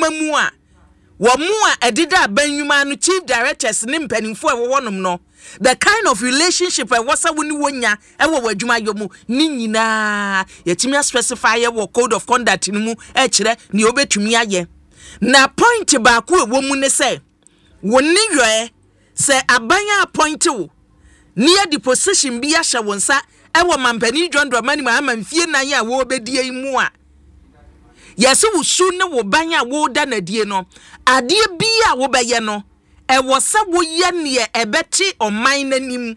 mu a wo mu a edida banwuma no chief directors ne mpanimfo wonom no the kind of relationship wasa woni wonya ewo wadwuma yomu ni nyina yetimi specify wo code of conduct ni mu kire ni obetumi aye na point ba ko ewo mu ne say woni yoe say abanya appoint wo near the position bi ahye wonsa ewo mampani John Dramani Mahama mfie nan ya wo obedie mu a yesi wo su ne wo banya wo da na die no ade bi a wo beye no ewo se wo ye ne ebeti oman nanim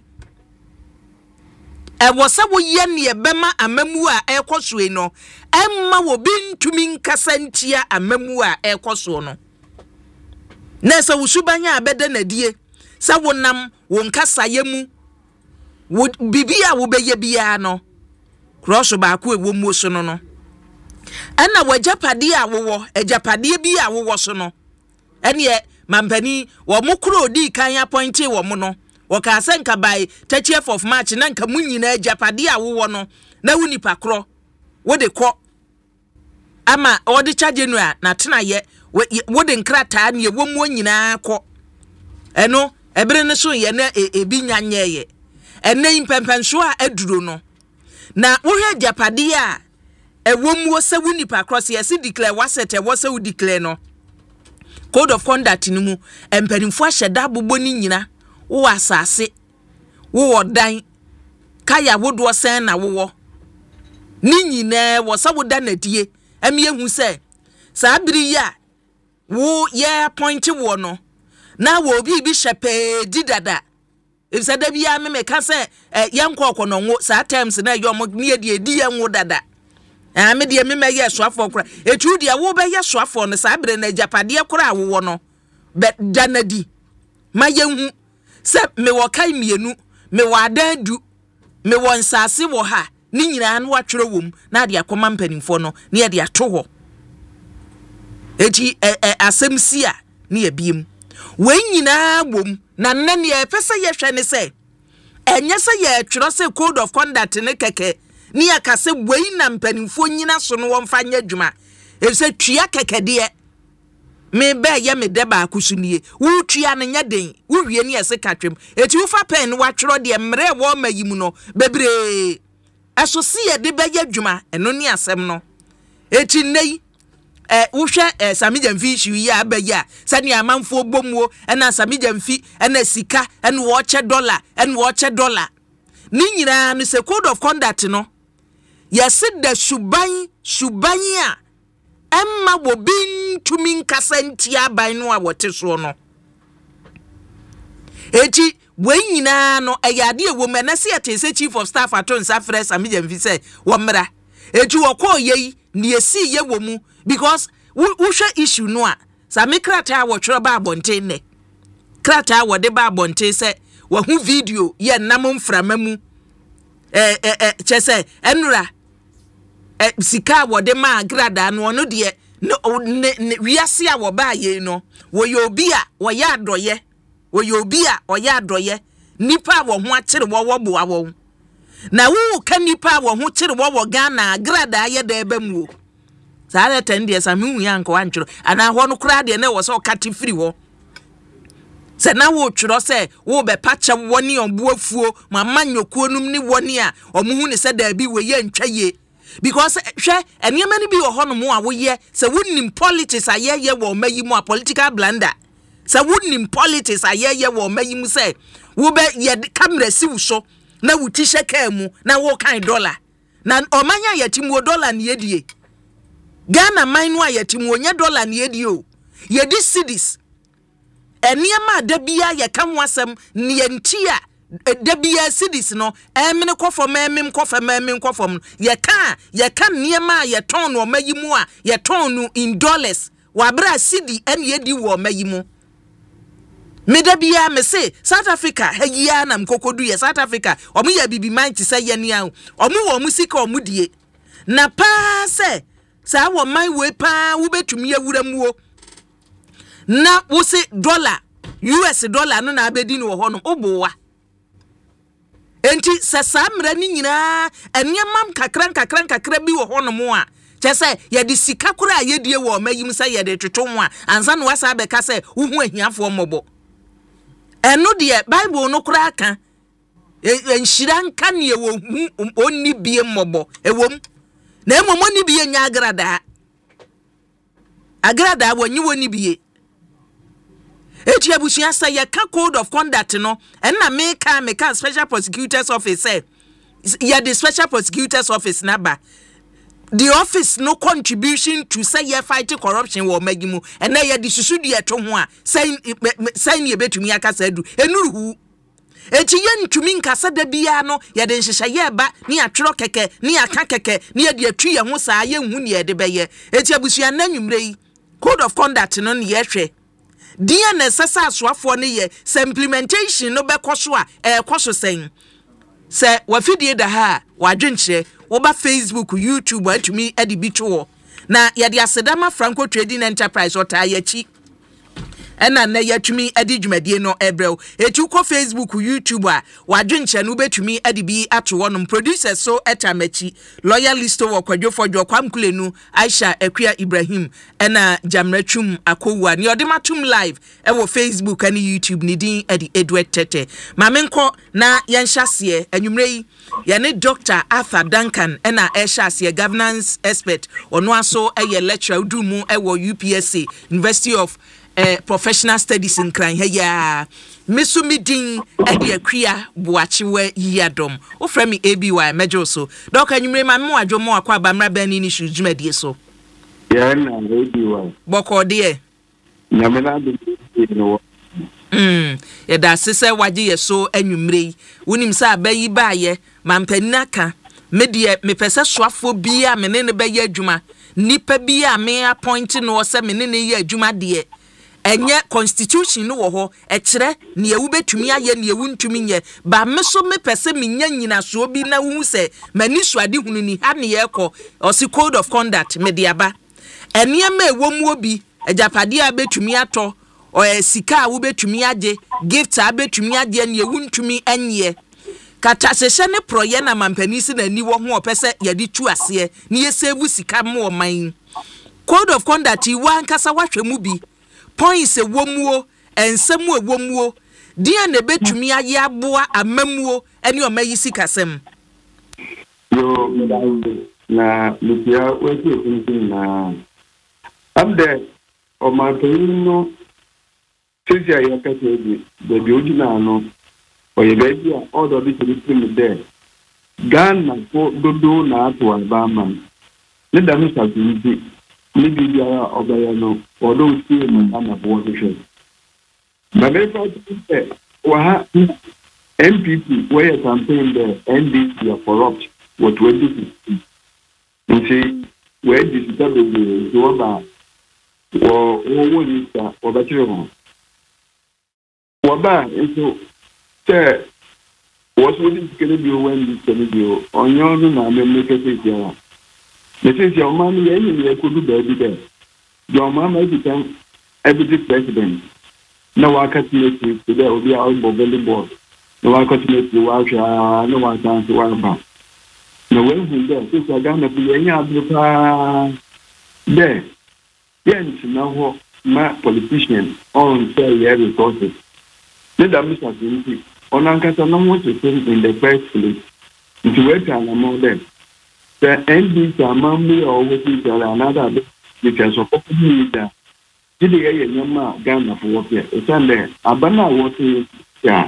ewo se wo ye ne bema amamu a ekosue no emma wo bintumi nkasa ntia amamu a ekoso no na se wo su banya abeda na die se wo nam wo nkasa yemu wo bibia wo beye bia no cross ba ko ewo mu so no ana wajapade a wo ejapade bi a wo so no ene mampani wo mukro di kan appointed wo mo no wo ka senka by 30th of March na nka munyina ejapade a wo no na wuni pakro wo de kɔ ama wo de charge no a na tena ye wo de nkrata ne wo mu nyina kɔ eno ebere ne so ye na ebi nyanye ye ene impempenso a aduro no na wo hwe ejapade a ewo mu se wuni pakro se yesi declare wasete wo se wo declare no code of conduct ni mu empanimfo ahyeda bobɔ ni nyina wo asase wo odan kaya wodo sen na wo ni nyina wo saboda na die emi ehu se sa abiri ya wo ye appoint wo no na wo obi bi hyepe di dada efisa da bia me ka se yankɔ kɔ no ngo sa times na yo mo ne die di yanwo dada me de me ye soafo kora etu de wo be ye soafo no sa bere na japade kora wo no be danadi ma yehu se me wo kai mienu me wo adadu me wo nsase wo ha ni nyina no watwere wom na de akoma mpanimfo no ne ye de ato ho eti asem sia ne ye biem we nyina wom na nne ye pese ye hwe ne se enye se ye twero se code of conduct ne keke ni akase wei na mpanimfo nyina so no wonfa nya dwuma efse tua kekede me be ye me de ba akusunie wo tua ne nya den wo wie ne ese katwem eti wo fa pen wa twero de mre wo mayimu no bebre eso si ye de be ye dwuma eno ni asem no eti nei wo hwe samijamfi hwi ya abaya sani amanfo bomuo ena samijamfi ena sika ena wo che dollar ni nyina no se code of conduct no yesi da suban a emma wo bintumi nkasa ntia ban no a wote so no eti we nyina no eyade ewo menase yete chief of staff aton safre samijamfi se wo mra eti wo ko yei ni esi ye wo mu because wo hwe issue no a sami krata wo twero ba abonte ne krata wo de ba abonte se wo hu video ye nam mframa mu chese enura sika wo de ma grada no no de wiase a wo ba ye no wo ye obi a wo ya adoye wo ye obi a wo ya adoye nipa wo ho akere wo bo awo na wo ka nipa wo ho kere wo Ghana grada ye da eba mu saa 10 days amu ya nko antwero ana ho no kra de na wo so kati free ho se na wo twero se wo be pacha woni obuafuo mama nyokuo num ni woni a omuhu ne se da bi we ye ntwaye because hwe eniema ni bi wo ho no mo a wo ye se wonnim politics ayeye wo mayimu a political blunder se wonnim politics ayeye wo mayimu se wo be ye camera si wo so na wo ti sheka mu na wo kan dollar na omanya yetimu dollar ne yedie Ghana mine a yetimu onye dollar ne yedie o yedi cedis eniema da bia ye kan wasem ne yentia da bia cedis no emene kofom emem kofom ye kan niema ye ton no mayimu a ye ton no in dollars wa bra cedi ene yedi wo mayimu meda bia me say South Africa hayia na mkokodu ye South Africa omu ya bibi man ti say ye ni an omu wo mu sika omu die na pa se sa wo man we pa wo betumi awura muo na wo se dollar US dollar no na abedi no ho no obowa enti se sa mra ni nyina enyamam kakran bi wo ho no mo a Chese ye di sika kura ye die wo mayim say ye de toto ho a ansa no wasa be ka say wo hu ahiafo mobo eno de Bible no kura aka enhira nka ne wo hu onni bie mobo ewom na emomo ni bie nya agrada wonyi woni bie Echiabusua say ye ka code of conduct no na meka special prosecutor's office say ye the special prosecutor's office number the office no contribution to say ye fight corruption wo magimu and na ye the susu de eto ho a say ye betumi aka sadu enuru echi ye ntumi nkasa da bia no ye de nhehye ye ba ni atwero keke ni aka keke ni ye de atwi ye ho saa ye hu ni ye de beye echiabusua na nwumre yi code of conduct no ne ye hwe DNA sasa aswafo ne ye se implementation no be koso a koso sen se wafidie da ha wadwenche wo ba Facebook YouTube atumi ade bitwo na ye de asedama Franco Trading Enterprise ota yachi ena na yatumi ade dwumadie no ebrel etu ko Facebook YouTube a wadwenche no betumi ade bi ato no producer so etamachi loyalist wo kwadwofo kwamkulenu Aisha Akua Ibrahim ena Jamratum Akowa ni odematum live ewo Facebook and YouTube ni din ade Edward Tete mamenko na yenhyase anwumrei ye ne Dr. Arthur Duncan ena ehhyase governance expert ono aso eye lecturer udumu ewo UPSC University of Professional Studies in Kran ya Misumidin edi Akua Boachiwe Yadom o frame ABY mejo so doka nyumre ma mo adwomo akwa bamra bani ni shujumedie so ya na ABY boko de nyamena de no ya da sese waje ye so anwumre wonim sa abayi baaye mampanina ka medie mepese soafo bia menene be ye adwuma nipa bia me appoint no se menene ye adwuma de enye constitution no wo ho ekire ne ewu betumi aye ne ewu ntumi nye ba meso mepese menya nyina so bi na hu se mani suade hunu ni ha ne ye kɔ osi code of conduct mediaba enia ma ewom obi ejapade a betumi atɔ o sika a wo betumi age gift a betumi age ne ewu ntumi enye kata sese ne proye na mampanisi na ni wo ho opese ye di tu ase ne ye save sika mo man code of conduct iwa ankasa wahwe mu bi points ewomuo ensemu ewomuo dia na betumi aye aboa amamuo ene omayi sikasem yo na lupia wetu kuntin na abde o matino sisi ayo kase de bi ojina no o ye bebi a odo bi tiri de Ghana ko dodo na ato Alabama ne da mi sa bi ni bibia obaya no odo usi mo na bo hwehwe ba me fa tse wa ha MPP where campaign the NDC are corrupt what we do nti where this is the do ba wo ni sa obachire ho wo ba eso te was within kele bi when this kele bi onyo no na me make it ya this is your man ye ni ko do baby there your mama become every president na wakati ni today obi a obo board na wakati ni wa hwa na wa dance wa ba na when he there so Ghana bi enya adrupa there yes na ho ma politician on say here resources the Mr. Kinti on ankasa no want to think in the first place to work on among them the NDC amambi or what is another because of leader did ye nyama Ghana for what here it's there abana what is yeah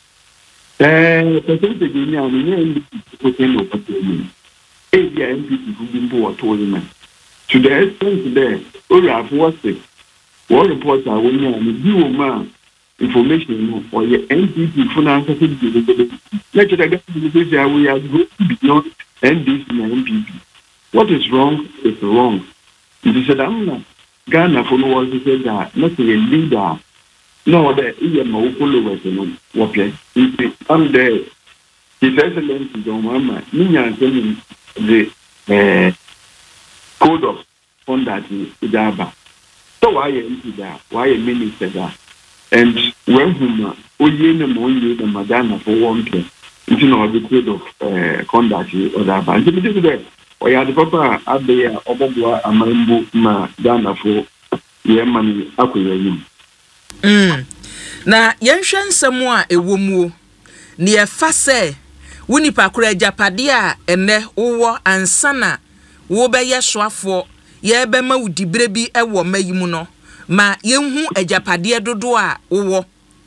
percentage ni ani NDC ko no patrol area NDC who been bo to women to the extent there all have what reports are when you do man information or your NDC finance let it again we are going beyond NDC and MPP. What is wrong is wrong. It is a Ghana for no one to say that not a leader. No, the EMO followers and what I'm there. His Excellency John Mama, Nina telling the code of conduct in Idaba. So why a minister that? And when whom Oyena Moye the Madonna for one place. It's not the code of conduct or that. And this is oyade papa abe ya oboboa amambu ma Ghana fo ye mani akoyayim na yenhwe nsɛm a ɛwɔ mu ne yɛfa sɛ woni pakora japade a ene wo ansana wo bɛyɛ soafoɔ ye bɛma wo dibre bi ɛwɔ mayimu no ma yenhu ajapade dodo a wo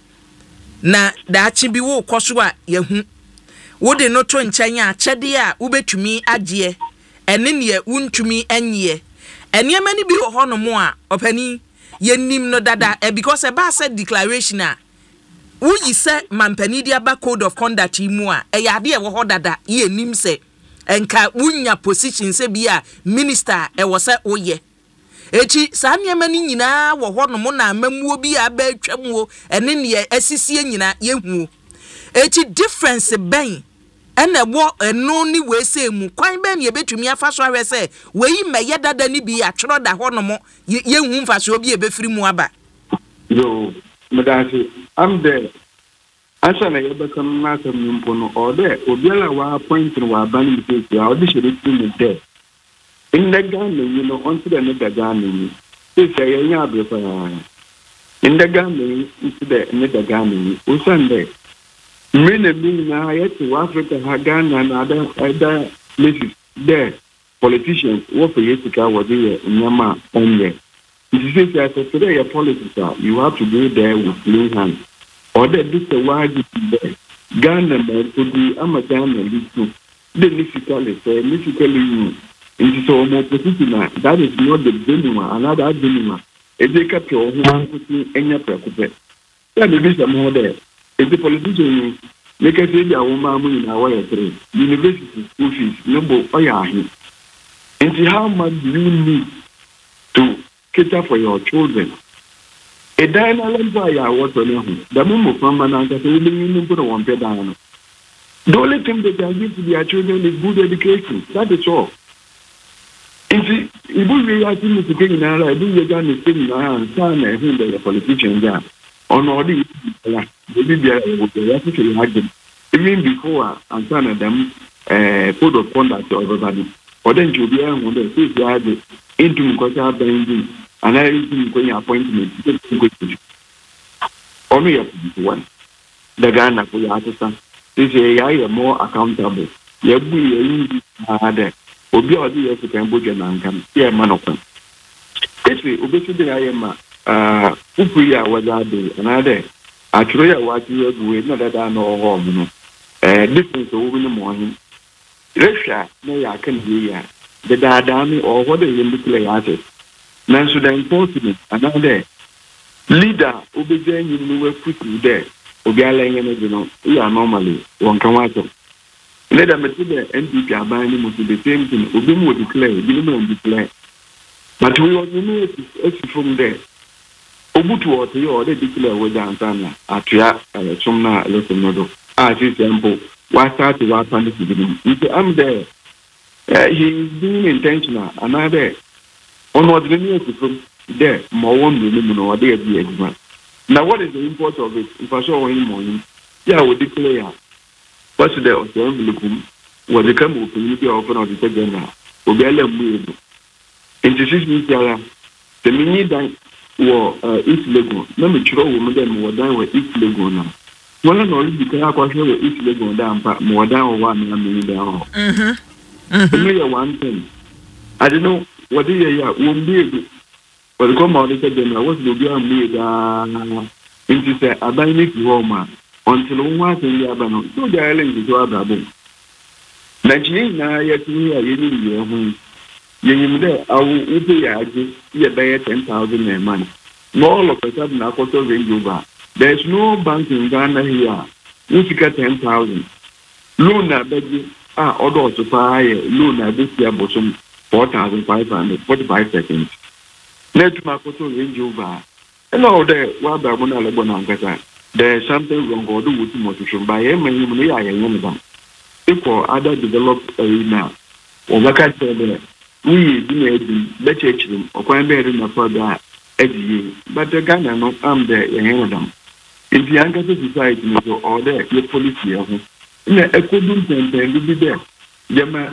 na daachi bi wo kɔso a yehu wo de no to nkyɛn a kyɛde a wo betumi agye ene ne wuntumi anyie eniema ni bi wɔ hɔ no mo a opani yenim no dada because eba said declaration a wuyi se mampani dia ba code of conduct mu a eyade e wo ho dada yenim se enka wunya position se bia minister e wo se oye echi saa niema ni nyina wo ho no mo na amamuo bi a ba atwamuo ene ne asisie nyina yehu echi difference ben ene wo eno ni we se mu kwan ben ye betumi afa so ahwe se we yi meye dada ni bi atworo da ho no mo yehu mfa so bi e befiri mu aba yo medasi am there asa na yebekam na asem nimpo no ode obiala wa appoint no wa ban mi se ya ode shere ti mu there in the Ghana you know onto the Ghana ni se se yenya abrefa in the Ghana into the Ghana ni usande many na yet to Africa Ghana and other places there politicians what for yetika was here nyama onye this is as today a politics you have to go there with clean hands or that this a wide Ghana to be Ghana listo the mystically you into so more position that is not the genuine another genuine if they kept your home any preoccupation there may be some more there. If the politician make a say that woman in our three university school fees, number and how much do you need to cater for your children? A diamond by what the moment from Manaka will put on pedano. The only thing they can give to their children is good education. That is all. If you are to get in I do you done the thing and son and him the politician there. On all the maybe they actually had them even before and some of them code of conduct to everybody. Or then to be on the face they had into Kota binding and everything going appointment. Only one. The Ghana for your artisan. This is a more accountable. You be there. Obi odi yesu kan boje na nkam. Yeah man of them. Esi obesudi ayema upuya wazade anade atroya wati egwe na dada no ho no difference wo ni mo hin resha na ya kan ya the dada mi or what the yimikle ya ase na so the important anade leader obeje nyi no we futu there obi ala yen no no ya normally won kan wato leader meti the NPP aban ni mo the same thing obi mo declare bi no declare but we want to know it from there. Obutu ote yo de declare we dansana atua chumna lesson nodo see simple why start to what plan to begin if I'm there he is being intentional another on what the news from there more one no dey be exam now what is the import of it if I show him money yeah we declare what's the envelope what the come community open of the agenda obele mu into 6 weeks the mini dan wo East Legon na me chiro wo dem wo dan wo East Legon na wala no li ka akwa hwe wo East Legon da mpa mo dan wo wa na me dan ho me ya one thing I don't know what do you wo mbi wo ko ma de dem na wo do bi am bi da into say aban ni ki ho ma until wo wa se ya ba no so ja ele ngi so ababo na ji na ya ti ya ye ni ye ho you there, I will pay a day 10,000 a month. No, all of a sudden, I got over. There's no bank in Ghana here. You get 10,000. Loan, I beg you, order to buy loan this year, but some 4,500, 45 seconds. Let my photo range over. Hello there, what about Bonanza? There's something wrong or do with motivation by him and you may I am them. If for other developed arena, or what I said, we do better them or quite better than father edgy, but the Ghana not am there in them. If the younger society or there, your policy of it, in a couldn't and be there. Yama,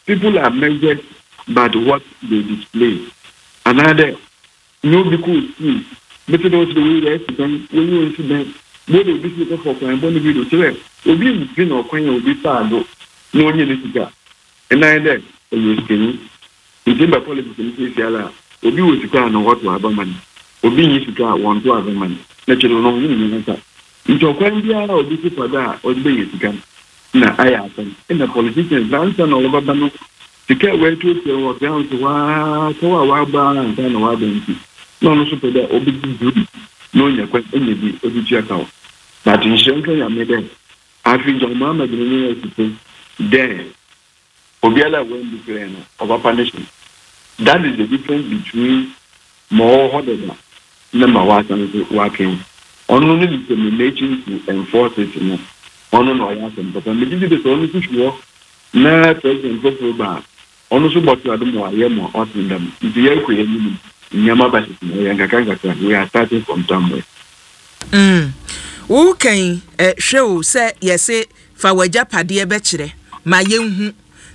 people are measured by what they display. Another, nobody could see. Better those the way they when you incident, what will be looking for and one video to it. Will be you know, when you'll be far, no one is got. And neither, you skinny. You think by politics in case yalla, will be with the car and what to have money. Will be used to car one to have money. Natural long in that. Into a coin be out of this for that, or be it again. Now, I happen. In the politicians, dance and all over Bano. To get where to walk down to a wild bar and kind of wild empty. No, super there, or big good. No, you're quite any of the check out. But in Shanghai, I made them. I think your mamma didn't there. Obiala went declaring of a punishment. That is the difference between more harder than number one and working. Only determination to enforce it. Only no yasin, but I'm beginning to only push war. Now, President Gokuba. Only what you are doing, I am more often than the air creating Yamabas. We are starting from somewhere. Okay, show say yes, Fawaja Padia Betchere, my young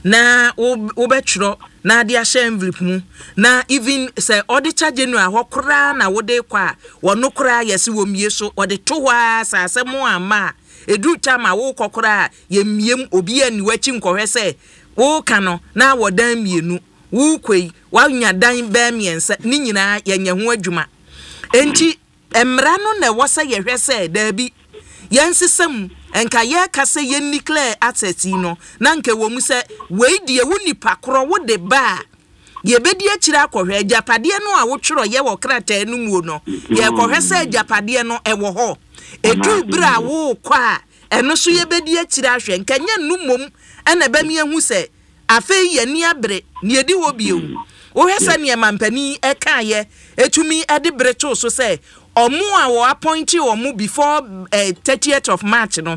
na obetro na de ahye envelope mu na even say auditor general hokra na wode kwa wono kra yesi womie so ode to hwa asasemu ama edu tama wo kokra ye miem obi ani wachi nkohwe say wo kano na wodan mienu wo kwei wanya dan ba miensa ni nyina yenye ho adwuma enti emra no na wose ye hwe say da bi yensesem enka ye kase ye nuclear assets no na nke wo mu se we die wo nipa kro wo de ba ye bedi akira akohwe ajapade no a wo tworo ye wo krata anu mu no ye kohwe se ajapade no ewo ho edu bra wo kwa eno so ye bedi akira ahwe nka nya numom ena ba mi ehu se afa ye ni abre ni edi wo bio wo hwesa ne mampani eka ye etumi ede breto so se omu a wo appoint omu before 30th of March no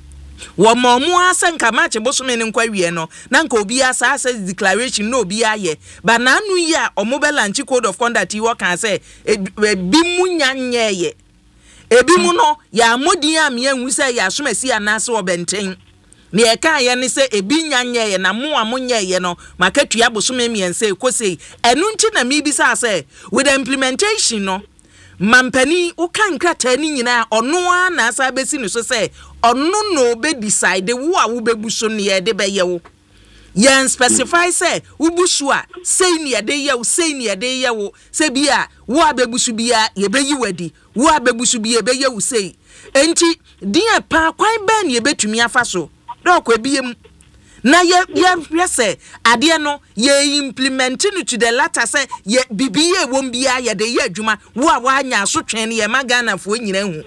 wo omu asanka March bosome ne nkwa wie no na nka obi asa declaration no obi aye ba na anu yi a omu be launch code of conduct yi wo kan say bi mu nyanye ye ebi mu no ya modin am ye hu say ya somasi anase obenten ne e kan ye ne say ebi nyanye ye na mo amonye ye no makatua bosome miense ekose enu nti na mi bi say with the implementation no mampani ukan krata ni nyina ono a na asa besi no so say ono no be decide wo a wo bebuso ne ye de be ye wo yen specify say wo busu a say ne ye de ye wo say ne ye de ye wo say bia wo abebusu bia ye be yi wadi wo abebusu bia be ye wo say enti dia pa kwan ba ne ye betumi afa so do kwa biem na ye say ade no ye implement no to the latter say ye bibiye won bia ye de ye adwuma wo a wanya asotwen ye magana fo nyina hu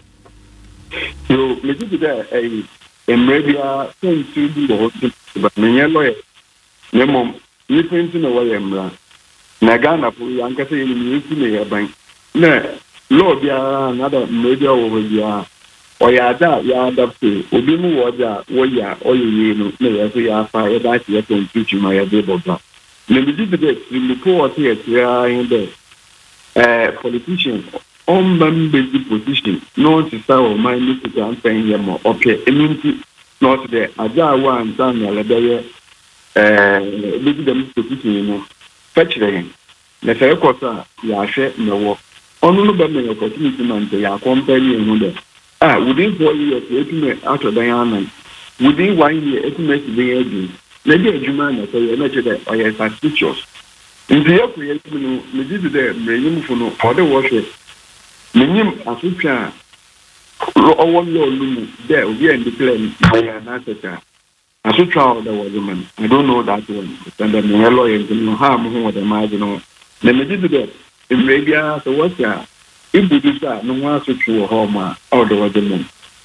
yo me di da emrebia sentu di ho but me nye lawyer ne mom ni penti no wa emra na Ghana fo yanka say ni ni ne ye ban na law bia na da media wo bia oyada ya adapte obi mu woja woya oyeye no na yeso ya fa e ba tie to ntuchi ma ya de boba me bi de report here in the politician on member position no to say o my need to campaign here more okay eminti not the aja one time ya lebeye bi de position no fetchre na say kosa ya hwe na wo onu no ba me opportunity man ya company no de within 4 years, it out of Diana. Within 1 year, it makes the agent. Maybe a human, so you mentioned that I have suspicious. In the year creation, we did the minimum for the worship. Minimum as we can. All one law, there will be a declared by an asset. As we try the woman, I don't know that one. And then the lawyer is no harm with the marginal. Then we did that. In Arabia, so what's that? If we do that, no one should show home or the other one.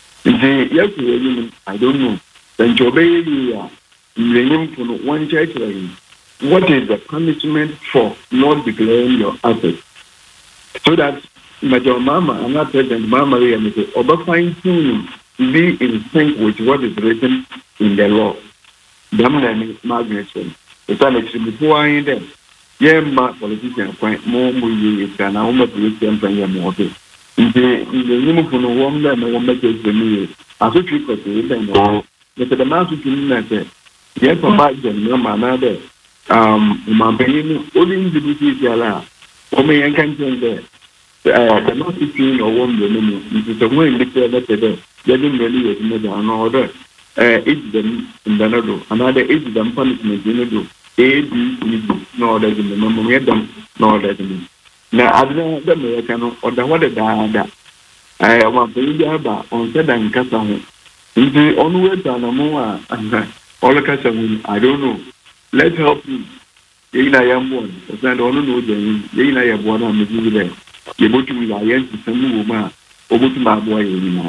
Yes, I don't know. Then to obey you, for one church. What is the punishment for not declaring your assets? So that Major Mama and not President Mama and over fine tuning be in sync with what is written in the law. Damn Margaret. It's an extreme before I end them. Yeah, my politician quite more is than I almost with them from your mortal. In the name for no one, then no one makes the as a trick of the event. But the master to me, yes, provide them no manner there. Mampany, only individuals are, or may I can tell that the not between or one woman, it is a way in the letter, getting really as mother and order, each them in the Nado, another each them punishment in the do, A, B, no other in the memory of them, no other in them. Now, I don't know the American or the water that I want to be about on said and Casa. If the onward and a more, all the Casa, I don't know. Let's help you. I am one. I don't know them. I am one. I'm with them. You go to me, I am to some woman over to my boy.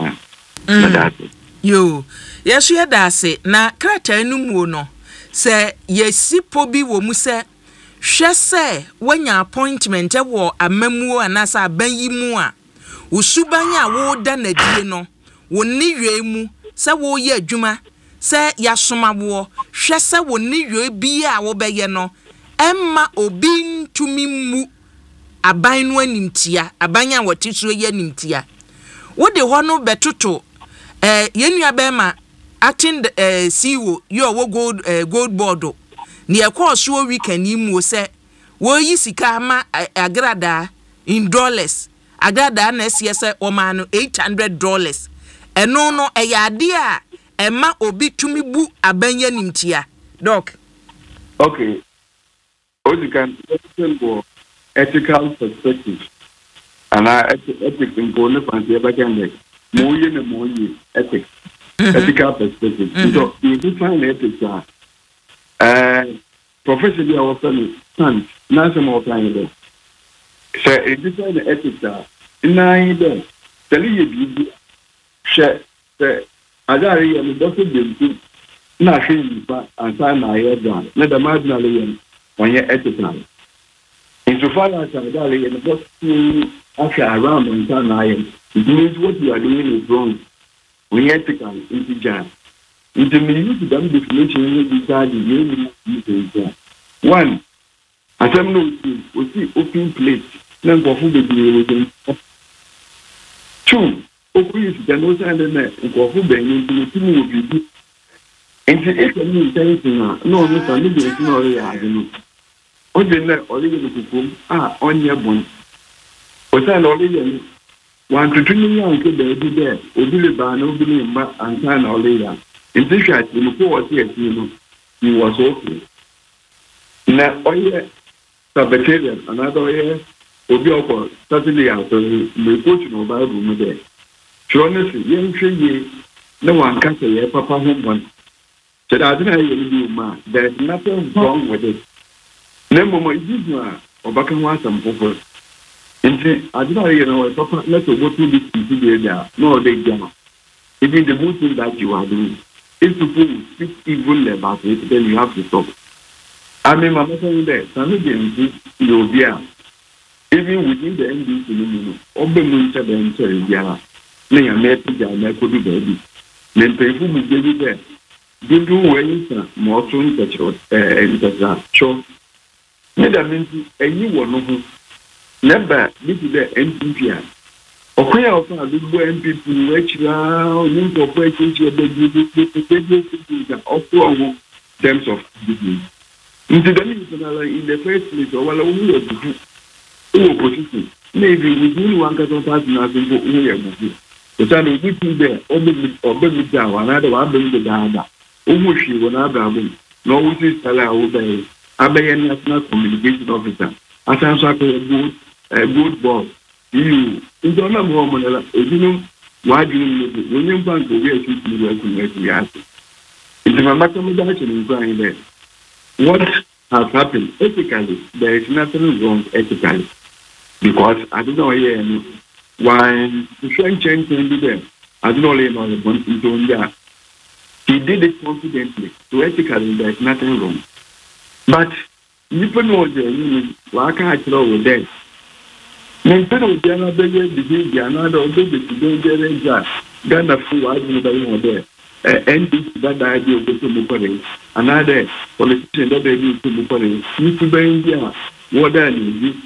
Yo, yes, you had say, na crater no mono. Say, yes, si pobi wo mu se. Hwe se when your appointment e wo amamu anasa banyi mu a usubanya wo da na die no wo ni hwe mu se wo ye adwuma se ya somawo hwe se wo ni hwe bi a wo beye no emma obi ntumi mu aban no animtia abanya wotiso ye animtia wo de ho no betoto yenua be ma acting CEO yo wo gold board ni ekoso weekend mu se wo yi sika ma agrada in dollars agrada na siese o ma no $800 eno no eyade a ema obi tumi bu abanya nimtia doc. Okay, you can go ethical perspective and ethics in Gona Fancy Baganda more ethics ethical perspective. So you define ethics professionally our family son national plan so it define ethics in there tell you share the adari and doctor dem na hwe ba ansa na ayeda na the marginal on your ethical into far as adari and doctor after around ansa na ayeda it means what you are doing is wrong when ethical into jam. Into me use them definition you decide you use one. As I'm no see open plate. Then go for the two. Open the no sign the net. Go for the into the will be. And if you need anything, no, Mr. Nidia, no, I don't know. On the net, or even on your bone. Was I already 1 to 2 million could be there. Obili ban, obili and sign or later. In this case, you know, he was okay. Now, oh, yeah, Sabbatarian, another year, Obioko, Saturday after the coach no Bible there. So honestly, young tree, no one can say, Papa home one. Said, I didn't do, ma. There's nothing wrong with it. Never mind, this one, or back and want some purpose. And I didn't know, Papa, let's go to this there. No, they don't. Even the good thing that you are doing. If people speak evil about it, then you have to stop. I mean, my mother is there. Some of them will be even within the NDC, Obemun said, and sorry, yeah, lay a message and I could be baby. Then people will give you there. Do ways more soon that you're sure. Neither means a new one. Never, this is the NDP. Okay, I'll find the people which are in corporations in terms of business. In the first place, or opposition, maybe within 1,000 people, the time we do there, or bring down another one, bring the data. Almost you will not have no which is obey. Abayan National Communication Officer. As I'm a good boss. You don't know more you know why do you when you bank away to it's my mathematical in crying there. What has happened ethically, there is nothing wrong ethically. Because I don't know why the French change can be there. I don't know the one into he did it confidently. So ethically there is nothing wrong. But you know why can't I over there? Instead of the other behavior, another baby to do the Ghana fool, I don't know there. And that idea of the Mupari, another politician that they need to Mupari, you to be India, what I need,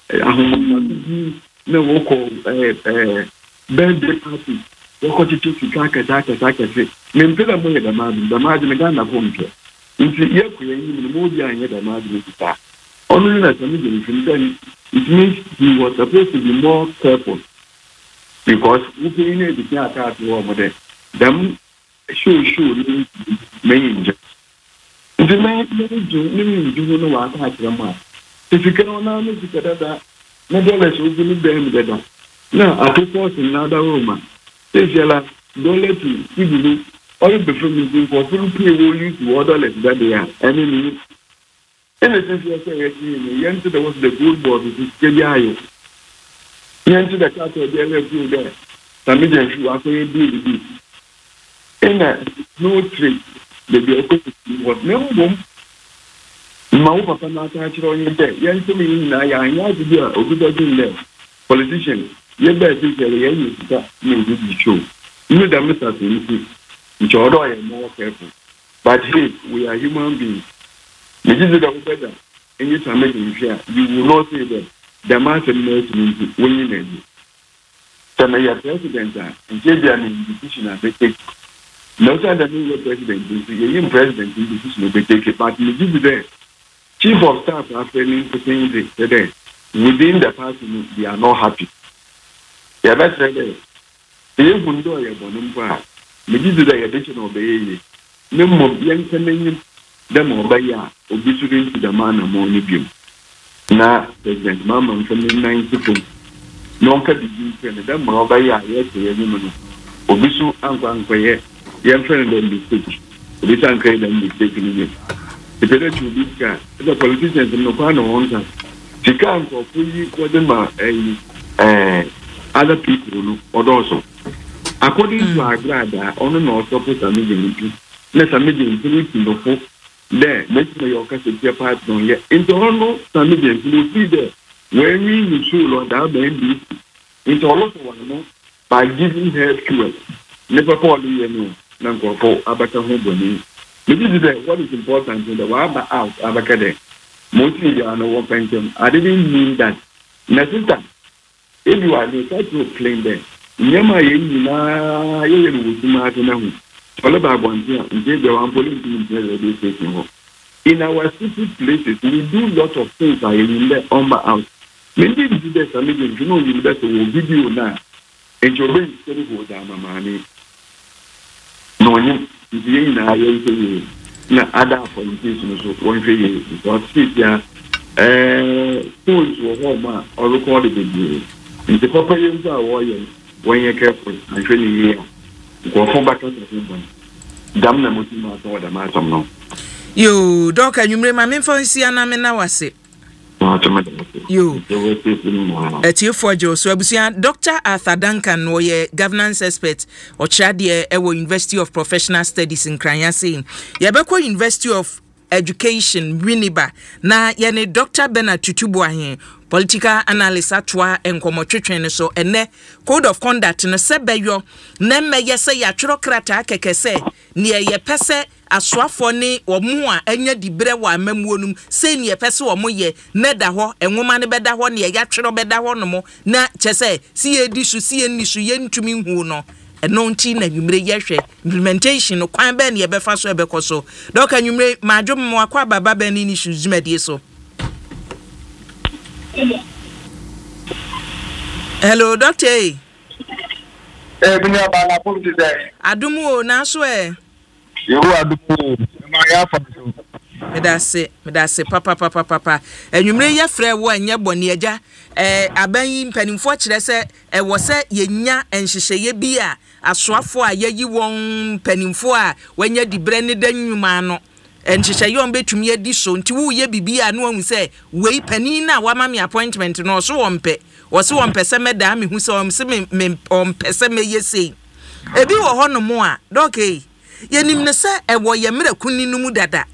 no local birthday party, what could you take a say? Maintain a the margin Ghana home care. Nti yekuye ni mo bi anye da ma de kita. Onu na tani de nfin it means he was supposed to be more careful because we need to be attacked over there. Them show ni main. Nti main ju no wa attack them. If you can only look at that, no dollars will be them better. Now, I took us in another room. Say, Jella, don't let you all before me for full pay will use $1 that they are. I mean, anything you say, young to the was the good board, which is still young. Young to the cat of the other two there. Some agents who are going to do in a no trick, the be was no room. My papa na touch on your day. Young to me, I to be a good politician. You better think that you show. You know, Mr. Which although I am more careful. But hey, we are human beings. This is the better. And you can make it fair. You will not say that the master knows me when you need it. So my president and give an decision as they take. No time that you president, the president in decision they take it, but you give there. Chief of staff are failing to saying this today. Within the party, they are not happy. They are better there. They won't do a bonum. Maybe the addition of the no more young coming them obey obituary to the man among you. Now, President Mamma from the 92. No can be them obey yes, Obisu Uncle young friend and mistake. This uncle and mistaken in it. The pedestrian this guy, the politicians in Nopano answer. She can't go fully other people or also. According to our brother, on and also put a million. Let a million to the folk there. Make my orchestra part on yet. Into almost a million to see there. When we should Lord our baby into all of one by giving her fuel. Never call you, Nanko, Abaka Hobony. This is what is important in the Waba out, Abacade. Mostly they are no one pension. I didn't mean that. Necessary. If you are the type to claim them. Nyama yengi na yeye ngusima tena hu. Wala babwanzia nje wa police in station. In our city places, we do lot of things that in the house. Many do this, I mean, you know, you that will video now. And your brain is very good, money. No, you na yeye na other politicians so one fee because here schools were home or recorded the in the corporations are warriors. When you're careful, I'm feeling here. Go from back to the home. Damn the Muslim or the matter now. You, Doc, and you remember for Siana Menawase. You, at you for Joe, so Dr. Arthur Duncan, or ye governance expert, or Chadia, Ewo University of Professional Studies in Kranyasi, Yabako University of Education, Winneba, na yene Dr. Bernard Tutubuahin. Political analyst atwa enkomotwetwen so ene code of conduct no sebeyo na meye se ya twrokrata kekese ne ye pese asoafo ne omo a anya dibre wa amamuonum se ne ye pese omo ye ne da ho enwoma ne beda ho ne ya twro beda ho no mo na chese si ye disu si ye nisu ye ntumi hu no eno nti na nwumre ye hwe implementation no kwan be ne ye befa so ebekoso doka nwumre madwom mo akwa baba be ni nisu zumadi so. Hello, Doctor. Binya bana pom today. Adumu na so You adumu. Ma ya fa so. Medase papa. Enwumre ye frɛ wo anya bɔne agya. Aban mpanimfo kyerɛ sɛ wo sɛ yenya enhyehyeye bi a asoafo a yayi won mpanimfo a wanya dibre ne danwuma no. Enhyehyeye on betumi adi so nti wo ye bibia no ahu sɛ wei panin na wa ma me appointment no so wompe. Wo se wompe sɛ meda me hu sɛ omse me ompe sɛ me yesei. Ebi wo hɔ no mo a dokei. Yenim ne sɛ wo ye mrakuni no mu dada.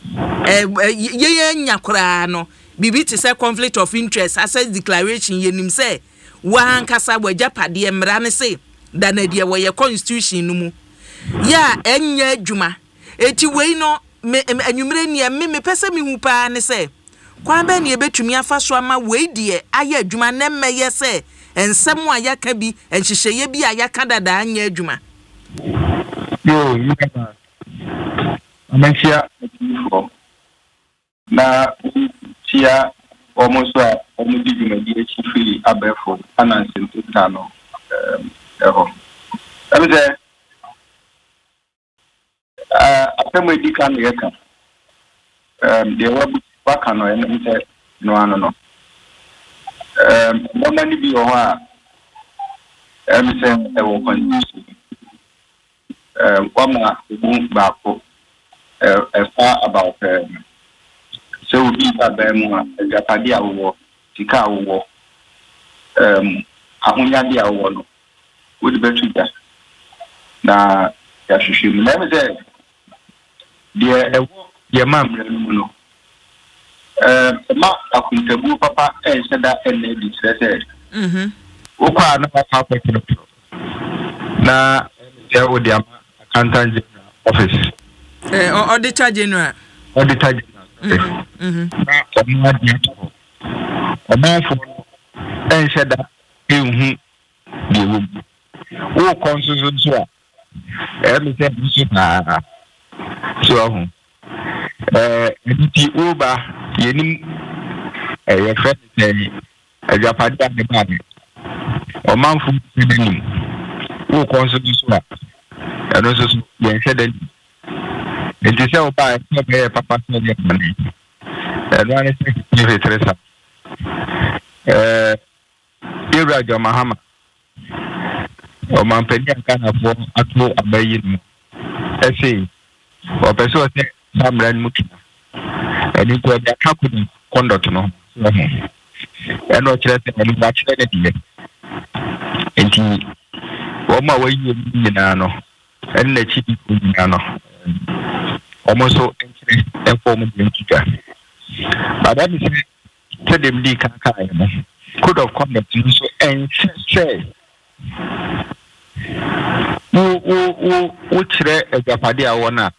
Ye nyakora no bibi te say conflict of interest access declaration yenim say wan kasa wajapade mra ne say da na die wo ye constitution no mu ya enya adwuma eti wei no anwumre ne me pese me hu pa ne say kwan ba ne betumi afa so ama wei die aye adwuma ne meye say ensem a yaka bi enhyehyeye bi a yaka dada anya adwuma yo you can Amensia na tia almost almost di di free abefo finance total no I'm there after di kan yeka the work no and no normally be o ha say e wo condition kwama ba ko far about so we be abemu agapade awo tika awo ahonya dia awo no we the better that na ya hwehwe mu na me say dia ya mam no ma akuntabu papa seda ene di say okwa na papa kwetino na ya odi accountant general office auditor general na ọmọ di ato ọmọ fo ensheda ehu di ewu wo konsusu so a me say bisu na so ho editi oba yenim ye fete ajapade ade ba ni ọmọ fo ni wo konsusu so a eno so ye sheda it is so bad papa so dey money one is give Teresa Irajo Mahama o man pedi kana fo atlo abayi no ese o peso se samran mukina eni ko dia kakudu conduct no eno kire se eni ba kire de enti o ma wayi ni na no en na chi ko ni na no almost so informed identity. But that is tell them the code of conduct so and say which agapade awona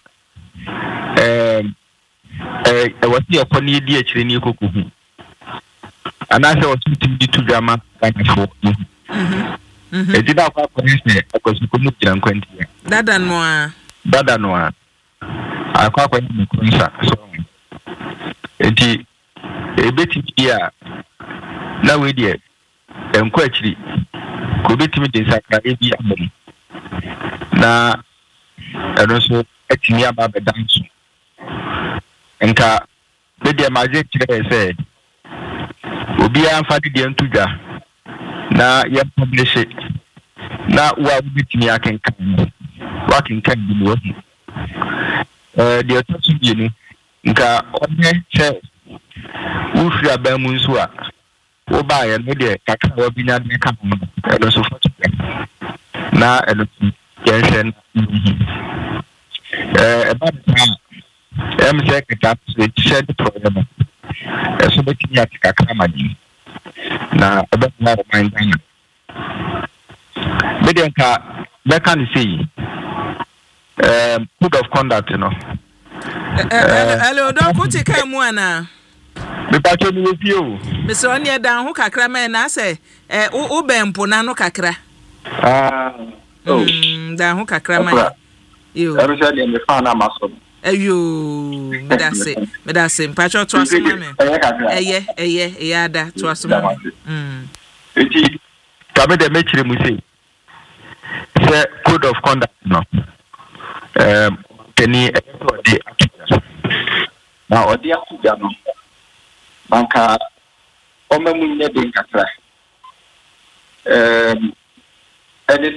was the oponi di achire ni kokohu and I was to drama kind of it did not happen because you couldn't get 20 dada no akwa kwa ni kunsa so enti ebeti dia na we dia enko akiri ko betimi de sakra ebi abam na eno so atimi aba bedanso enka be dia maje kire se obi anfa de ntudwa na ye publish na wa betimi akenkan wa kenkan bi wo the attention you nka onye che ufi abamu nso a wo ba ya no de kakra wa binya de ka mo no so foto na eno yensen ba ta se ka ta se the problem so be kinya kakra madi na aba na remind dan be de nka be kan say code of conduct no hello don kuti kai mu ana me pa to mi fi o me so ne dan ho kakra men na say wo bempo na no kakra dan ho kakra man yo ero se de me fa na maso ayo me da se pa cho to asoma me eye ada to asoma eti ka me de me kire mu say code of conduct no teni odi akuja na odi akuja no banka omamu nye de nkatra ene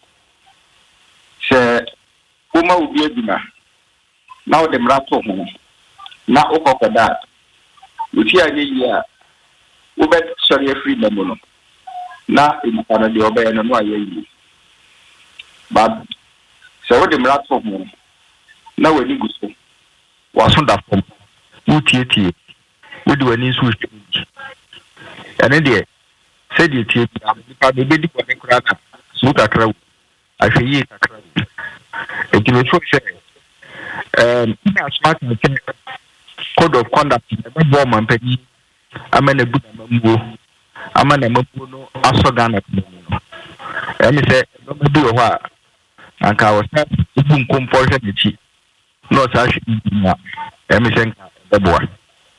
se uma obi aduma na o de mrato ho na o kokoda uti anye yi a wo bet sori free memo no na imukana de obe no aye yi ba so de mrato ho na wani gusto waso da fom utieti wodi wani su ene de se de tie pa be di ko ne kura na su kakra ahweyi kakra eti me so se na smart na code of conduct na bo man pani amana bu na mamuo amana mamuo no aso Ghana no ene se no be ho a anka wo sa bu nkompo hwe de chi no sa hwe na emi senka eboa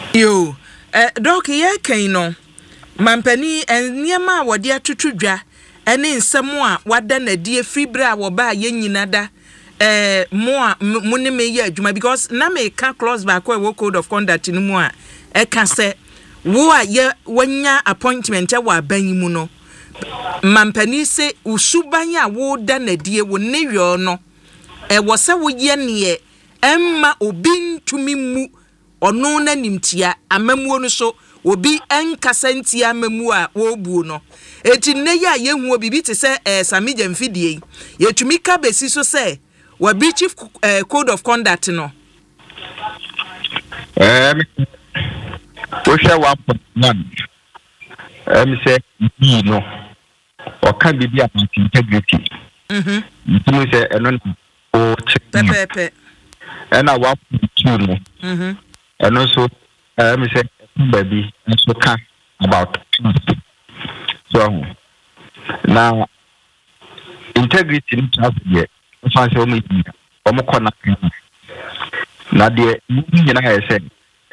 Yo, Doc, ye can no. Mampani and Niama wadi atutu dwa ene nsemo a wada na die fibra wo ba ye nyina da mo a mune me ye adwuma because na me ka clause back we code of conduct ni mu a e ka se wo a ye wanya appointment e wa ban mu no mampani se usuban a wo da na die wo ne yo no wo se wo ye ne emma obi ntumi mu ono na nimtia amamuo no so obi enkasantia amamu a wo buo no eti ne ya ye hu obi bi te se samija mfidie yetumi ka besi so se wa bi chief code of conduct no o sha 1.1 say you know o kan bibi about integrity you say eno o pepe and I 1.2 no and also say baby so can about so now integrity in trust here fancy o me o mo kona na de you na say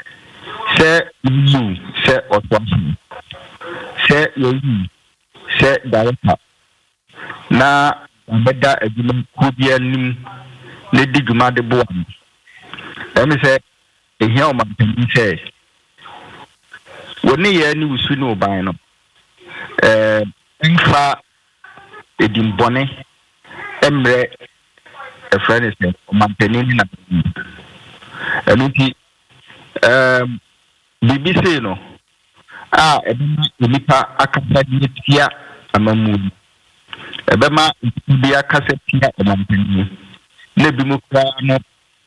you say autonomy say you say director na beda adwuma ko bia nim le di dwuma de bo am me say ehia o man say woni ye ni usu no ban no enfa edimbone emre a friend is o man penini na enuti BBC no ebema nipa akasa di tia amamu ebema bi akasa tia o man penini le bi mu kra no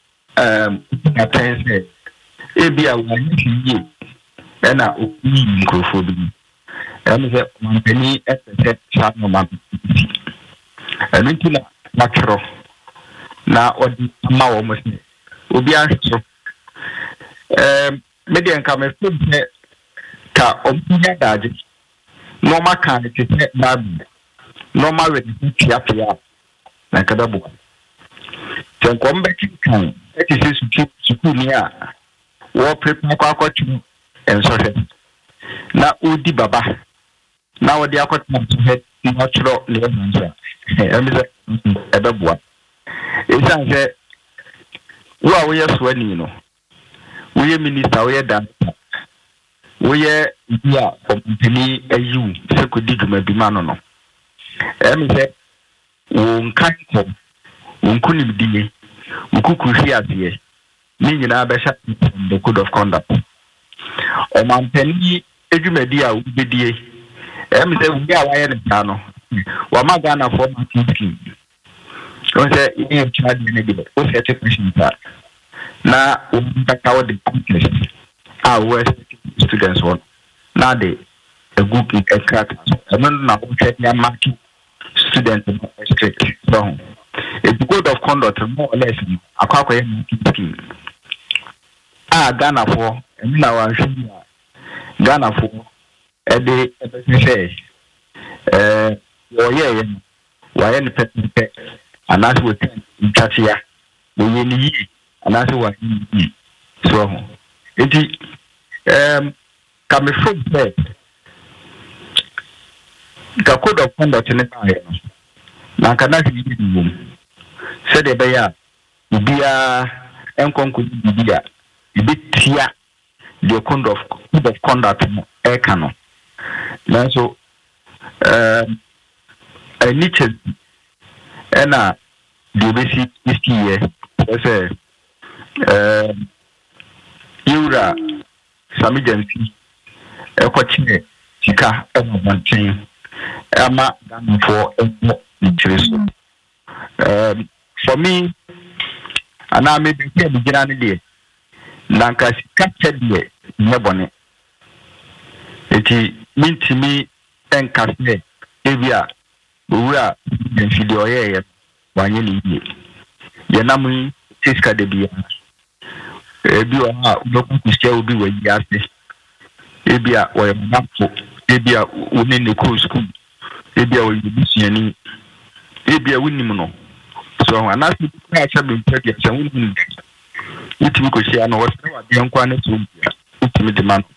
atense ebi awani yi ena okuni microphone bi se mampeni ese chano mampeni enuti na makro na odi ma wo mo se obi ahso media nka me se ka omunya daje no maka ne se babu no ma we tia na kada bu ten kombe kan eti se suku ni a wo prepare kwa kwatu enso na odi baba na wodi akwatna he na chiro le nja emze ebebua esanse wo a wo yeso ani no wo ye minister wo ye director wo ye bia company ayu se kodi dwuma bi ma no emze wo nkanko wo nkunim die wo kukuhwi ade ni nyina be sha the code of conduct o man penni edwumadi a ubedie say we are wire the no wa magana for marketing o say you charge me the o set question na o mbaka wo the contest we students one na the a group in a crack na o set ya market students strict so the code of conduct more or less akwa ya marketing Ghana for na wa hwia Ghana for ede say wo ye ni pete anaso wo ntatia wo ye ni yi anaso wa yi so enti ka me from there ka code of conduct ne ba ye na kana yi ni mum se de be ya bia enkonko bia bitia the code of conduct e kano na so niche ena the basic here say yura samijansi e kwachine sika e mountain ama dan for interest for me ana me be here begina ne dey nanka sika de nebone eti mintimi enkase ebia owura nfidi oyeye wanye ni ye yenamu tiska de bia ebi o ha udoku kusia obi wa yase ebia oye mafo ebia woni ne ko school ebia oye bisuani ebia wonimu no so anasi na cha be mpedi cha woni itimi ko shia no wasere wa de nkwa ne to utimi de man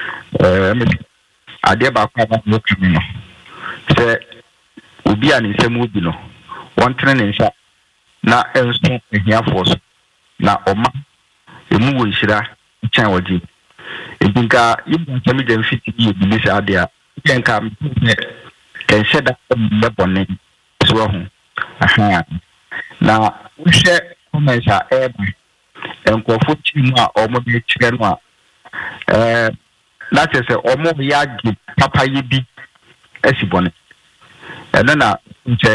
ade ba kwa ba no kami no se obi an nsemu bi no won tene ne nsa na enso ehia force na oma emu wo nhira chan wodi ebinka yibu nsemi de mfiti bi bi se ade a kenka ken sheda be bonne so ho aha na uhwe komesa enkofo timu a omo be kire no a na tese omo ya gi papa yi bi esibone na nche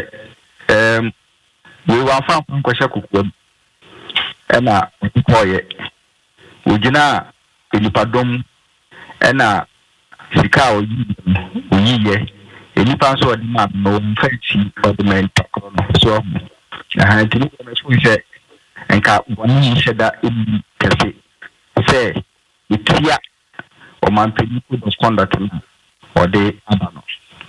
we wa fa kwasha kukuam na koye ojina enipadom na sika oyiye enipa so odi ma no mfachi ordinary no so aha tini ko so se enka woni sheda ebi kase se itia o man pedi ko dos conduct o de abano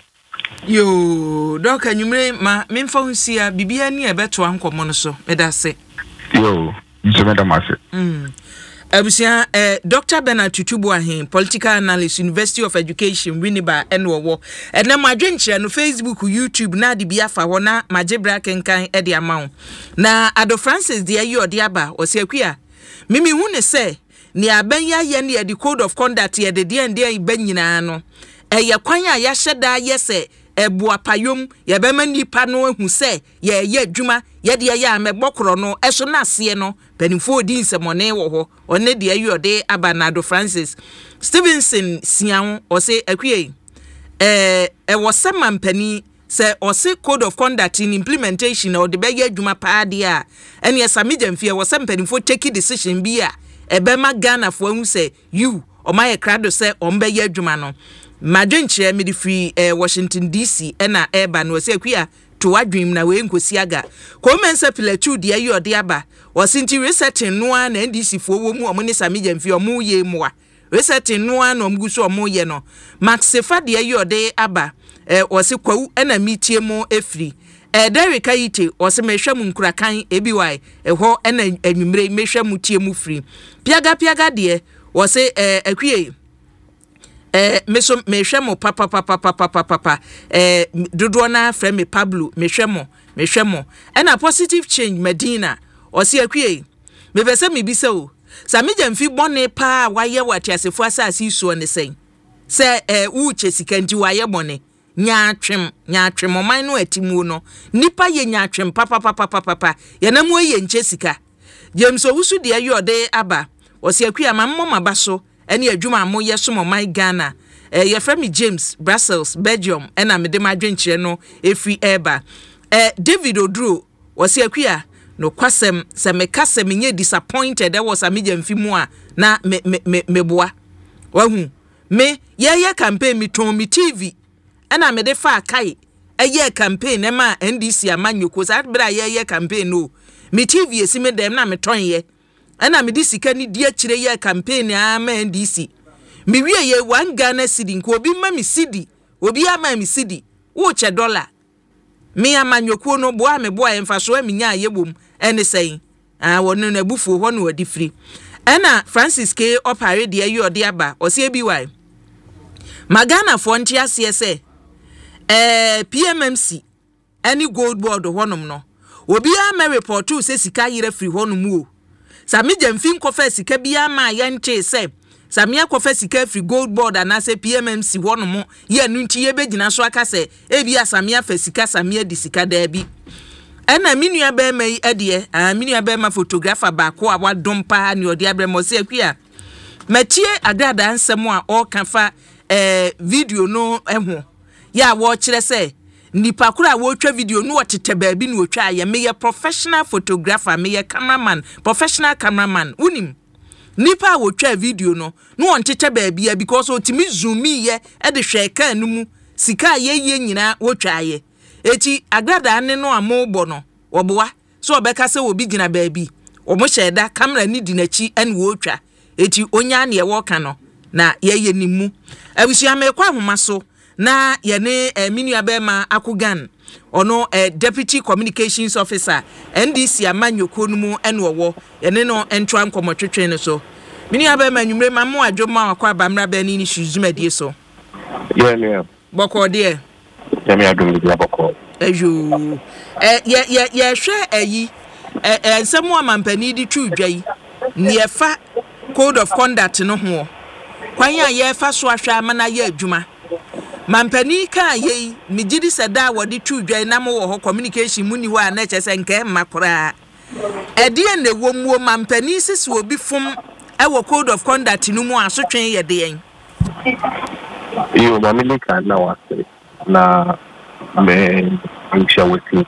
yo doka nyumre ma memfa husia bibia ni ebeto ankomo no so medase yo nso medamase Abusia Dr. Bernard Tutubu ahin political analyst University of Education Winneba enwo na madwenche no Facebook YouTube na de bia fa ho na magebra kenkan e de amawo na Ado Francis de ayi ode aba osiakua mimi hu ne se ni abanya ye ne the code of conduct ye de de ba nyina no ye kwan a ya hyeda ye se ebua payom ye be manipa no ahu se ye adwuma ye de ye amebokro no eso na ase no penifo odi nsemone wo ho one de ayi ode aba na Ado Francis Stevenson sian o se akue wo sema mpani se o se code of conduct in implementation o de be ye adwuma pa de a ene esamija mfie wo se mpanifo take decision bi a ebe ma Ghana fo ahu se you o ma ye krado se o mbe ye adwuma no madwenche me di free Washington DC ena eba no se akua to wadwim na we nkosi aga ko mensa pilatu de ayi ode aba wasinti resetting noa na NDC fo wo mu omo ne samija mfi omo ye moa resetting noa na omguso omo ye no Maxifa de ayi ode aba wose kwawu ena mitie mo efri Derek Ayite wose mehwam nkurakan ebiwai ho ena anwumre mehwam tie mu fri piaga de wose akwie meso mehwemo papa dodo na frɛ me Pablo mehwemo ena positive change Medina osi akwie me pese me bisa o samija mfi bone pa waye watiasefo asase suo ne sen se wu chesika nti waye bone nyaatwem oman no atimu no nipa ye nyaatwem papa ye na mu ye nchesika James Owusu de ayode aba osi akwie amammo mabaso ene adwuma mo yesom oman Ghana ye frame James Brussels Belgium ena mede madwenche no efi eba David Odro wose akua no kwasem se mekasem nye disappointed e was amija mfimu a na meboa wahu me ye campaign mi ton mi TV ena mede fa kai eye campaign e ma NDC amanyoko sa bra ye campaign no mi TV esi me dem na me ton ye ena me di sika ni di akire ye campaign a ma NDC mi wie ye 1 Ghana cedi nko obi ma mi cedi obi ama mi cedi wo che dollar mi amanyoko no boa me boa emfa so aminya ayebom ene sei wono na bufu ho no wadi free ena Francis K opare de ayi ode aba ose ebiwai magana fo nti ase se PMMC any gold board honom no obi ama report se sika yire free honom o samija mfin kofa sika bia ma ya nche se samia kofa sika free gold board anase PMMC honom ye nu nti ye begina so aka se ebia samia fa sika samia di sika da bi ena minua be mai ade minua be ma photographer ba ko a wadom pa ne ode abremo se akua matie agrada ansem a o kan fa video no eho ya wo kire se nipa kura wo twa video no wotete baabi no twa ya me professional photographer me cameraman professional cameraman unim nipa wo twa video no won tete baabi ya because otimi zoom ye e de hwe ka numu sika ye nyina wo twa ye eti agrada ne no amobo no oboa so obeka se obi gina baabi omo hyeda camera ni di nachi ene wo twa eti onya ne ye wo ka no na ye nimu abusia me kwa homa so na ye ne minua be ma akugan ono deputy communications officer NDC amanyoko no mu ene wo ye ne no entwa nkomotwetwe ne so Mini abema nyumre mamu adwoma akwa bamra bani ni shuzuma die so. Yeah. Boko de. Yeah, me adum dia boko. Eju. Ye hwe ayi. Ensemu amampani di twudwai. Ni efa code of conduct no ho. Kwan ya ye fa so ahwe amana ye adwuma. Mampani ka ye migidi seda wodi twudwai na mo wo communication muni ho a na chese nke makora. Ede na womuo mampani sisi obi fom ewo code of conduct no mu asotwen ye de yen. Iyo mamilika na wase na me anksha wati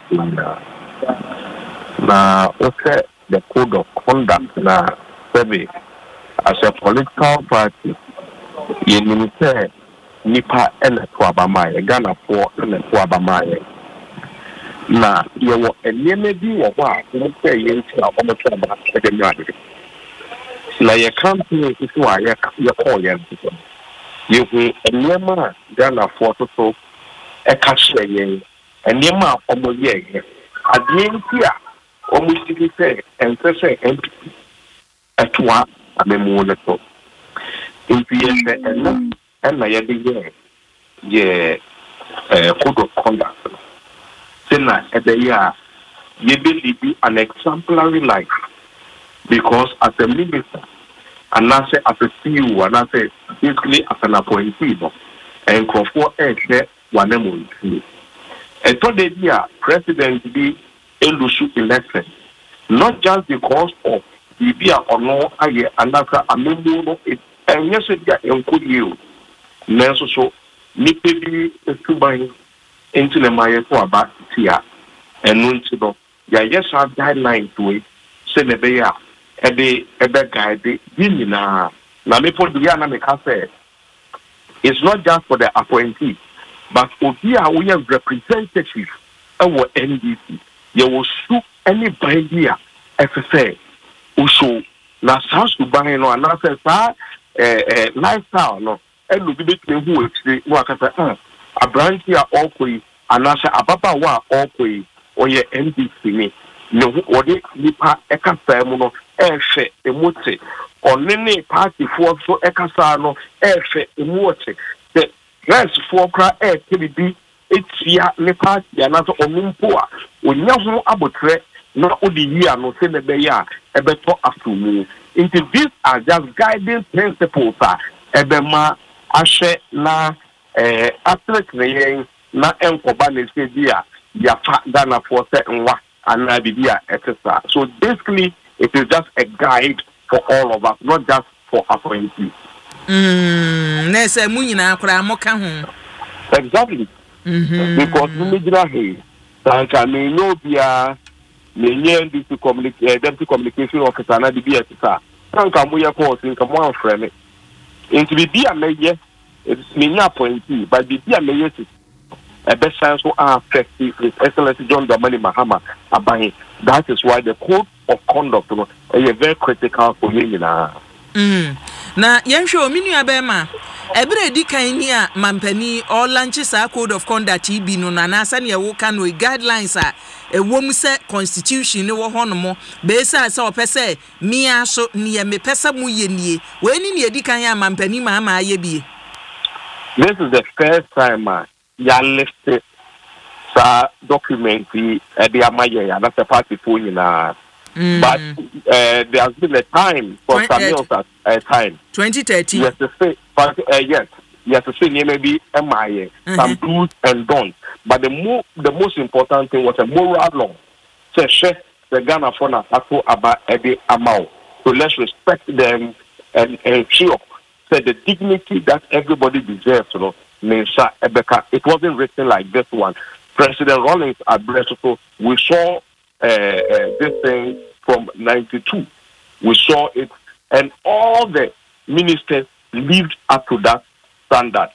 na okay the code of conduct na sabi as a political party ye nimse nipa ele to abamaye Ghana for ele to abamaye na ye wo eneme bi wo a mo say ye nti a o mo twa ba de nyade na ye campaign isi wa ye call ye nti you will enema Ghana for so e ka hye ye enema omo ye ade nti a omo siki say empese atwa amemu le to nti ye se na ye de ye code of conduct na ebeya ye be an exemplary life because as a minister and as a CEO and as basically as an appointee and for one month. And today the president be elusu election not just because of the be or no aye another amemo and yes it got you nenso so nipe bi esuban into the maye for about tia enu nti do ya yes our guidelines we say ne be ya ebe guide yinina na me for the na me ka say it's not just for the appointee but obi a we have representative our NDC you will sue anybody a say usho na sounds to buy no and say sa lifestyle no elu bi betwe hu ekire no akasa abranti a okoi anasa ababa wa okoi oye NDC ni no ode nipa ekasa mu no ehwe emote onene party for so ekasa no ehwe emote the rest for kra kebibi etia ne party anasa onumpo a onya ho abotre na odi yi ano se ne be ya ebeto afumu into these are just guiding principles ebema ashe na atlet ne na enkoba ne se dia ya fa Ghana for se nwa ana bibia etesa so basically it is just a guide for all of us not just for appointees na se mu nyina akora mo ka ho exactly because we mejira he tanka me no bia me nye deputy communication officer na bibia etesa tanka mo ye course nka mo anfrɛ me into bibia meye me nya appointee but bibia meye a best chance to affect His Excellency John Dramani Mahama Abahi. That is why the code of conduct is very critical for me na. Na yensho minu abema ebere di kan ni a mampani all launches a code of conduct ibi no na na asa ne wo kan we guidelines a ewom se constitution ne wo hono be sa opese mi aso ne me pesa mu yenie we ni ne di kan a mampani ma aye bi. This is the first time ya listed sa document the amaye ya that's a party for na but there has been a time for Samuel at time 2013 yes to say but yes to say maybe amaye some do's and don'ts but the most important thing was a moral law say the Ghana for na tackle about every amount so let's respect them and ensure that the dignity that everybody deserves it wasn't written like this one. President Rawlings addressed so we saw this thing from 92. We saw it and all the ministers lived up to that standard.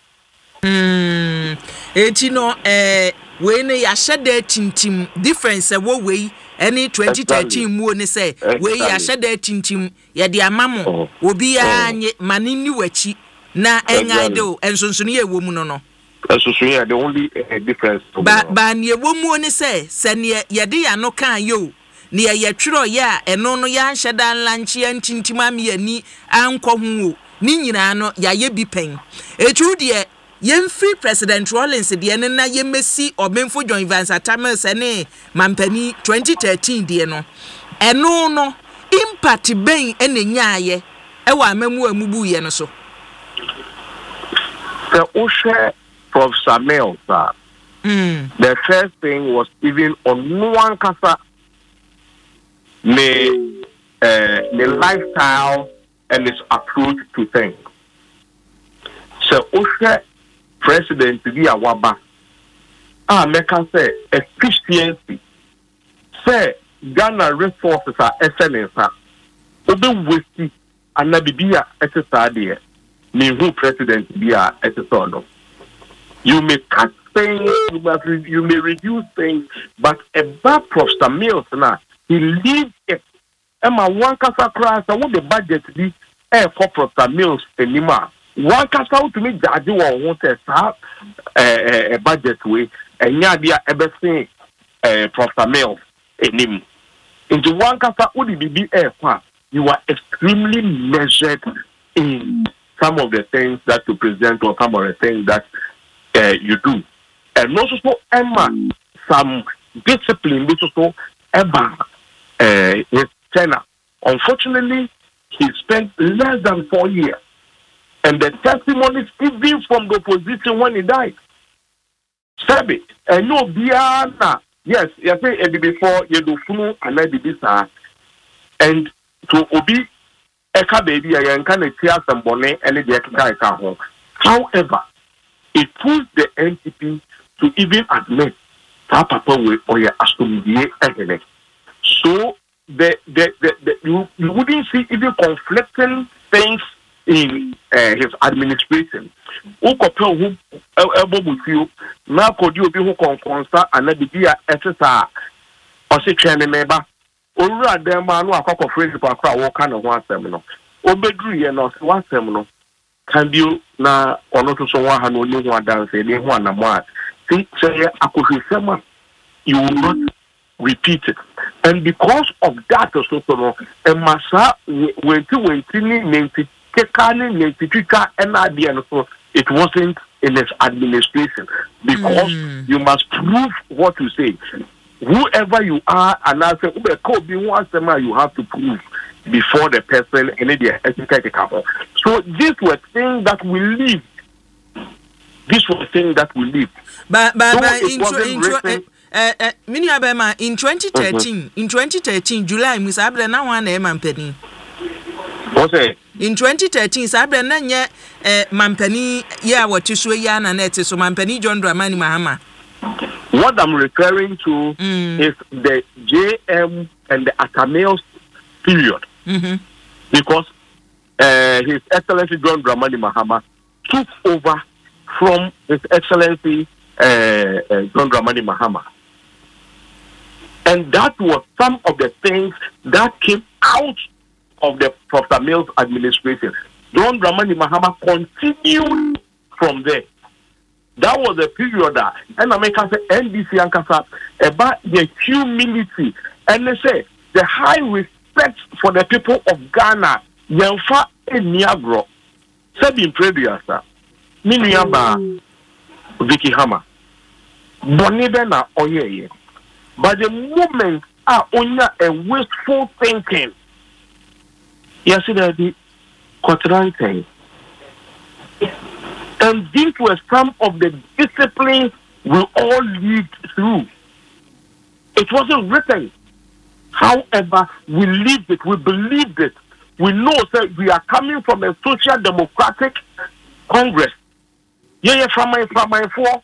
Etino when ya shede tintim difference wo we any 2013 mu ne say we ya shede tintim ya de amamo obi anye manini wachi na engado ensonsunu ye wo mu no ensonsunu the only difference ba ne wo mu ne say se ne ye de ya no kan yo ne ye twero ye a eno no ya nhye dan lanche antintima me ani ankɔ hu ni nyina no ya ye bi pen etu de yemfri President Rawlings de ne na yemesi Obenfo John Vance Atamel sene mampani 2013 de no eno no impact ben enenyaye e wa amamu amubu ye no so the Oshe Prof Samuel the first thing was even on one kasa the lifestyle and its approach to things. So Oshe President to be a waba. Meka say efficiency. Say Ghana resources are excellent. Obe westi anabibia etesade. Me who president be a etesado. You may cut things, you may reduce things, but a bad Prof Samuel na he leaves it. Emma one kasa cry so what the budget be for Prof Samuel anymore. One cast out to me judge or want a budget way and yadia everything Prof Samuel in him. Into one cast out would be you are extremely measured in some of the things that you present or some of the things that you do. And also Emma some discipline which also Emma his tenor. Unfortunately he spent less than 4 years. And the testimonies even from the opposition when he died. Sabi, and no biana. Yes, you say before you do funu and I did this and to obi eka baby I can tear some bonnet and the home. However, it pushed the NTP to even admit that papa will or your astomidie again. So you wouldn't see even conflicting things in his administration. Ukopel who elbow now could you be who consta and let be a SSR or say training neighbor. Or rather, man, who are cock of phrase for what kind of one seminal. Obedri and not one seminal. Can you now or not to someone who knew one dance any one and one? See, say, I could say, you will not repeat it. And because of that, also, a massa went to it wasn't in its administration because you must prove what you say. Whoever you are, and I say, you have to prove before the person and the couple. So these were things that we live. But in 2013, July, Miss Abra now one Mampeni. What's it? In 2013, Sabra Nanya Mampeni, what you say, Yan and Nettie, so Mampeni John Dramani Mahama. What I'm referring to is the JM and the Atamels period. Because His Excellency John Dramani Mahama took over from His Excellency John Dramani Mahama. And that was some of the things that came out of the Prof Samuel's administration. John Dramani Mahama continued from there. That was the period that and I make us NDC and Kasa about the humility and they say the high respect for the people of Ghana. Yemfa eniagro. Said in previous Miniaba Vicky Hammer. Bonibena Oye. But the moment only a wasteful thinking. Yes, it be quadranting. And these were some of the disciplines we all lived through. It wasn't written. However, we lived it, we believed it. We know that we are coming from a social democratic Congress. Yeah, from my four,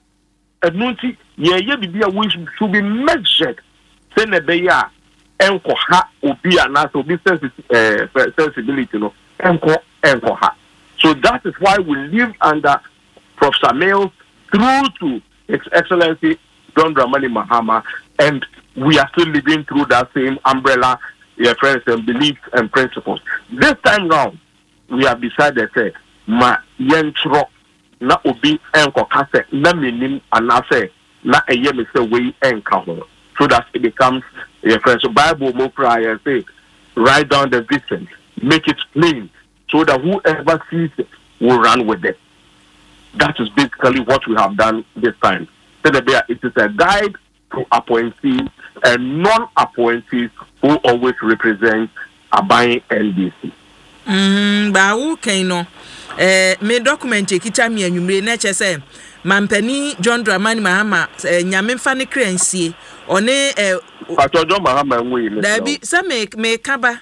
we should be measured. Senebea, enko ha obi anaso obi sensibility no enko ha. So that is why we live under Prof Samuel through to His Excellency John Dramani Mahama, and we are still living through that same umbrella, friends, and beliefs and principles. This time round, we have decided to ma yentro na obi enko kase na menim anase na eye me se we enka ho. so that it becomes a friend. So Bible more prayer say, write down the vision, make it plain, so that whoever sees it will run with it. That is basically what we have done this time. So that it is a guide to appointees and non-appointees who always represent Aban NDC. Ba okay no. Me document kita mi anwumre na che say Mampani John Dramani Mahama nyamemfa ne kransie one Pastor John Mahama nwe ni. Dabi say me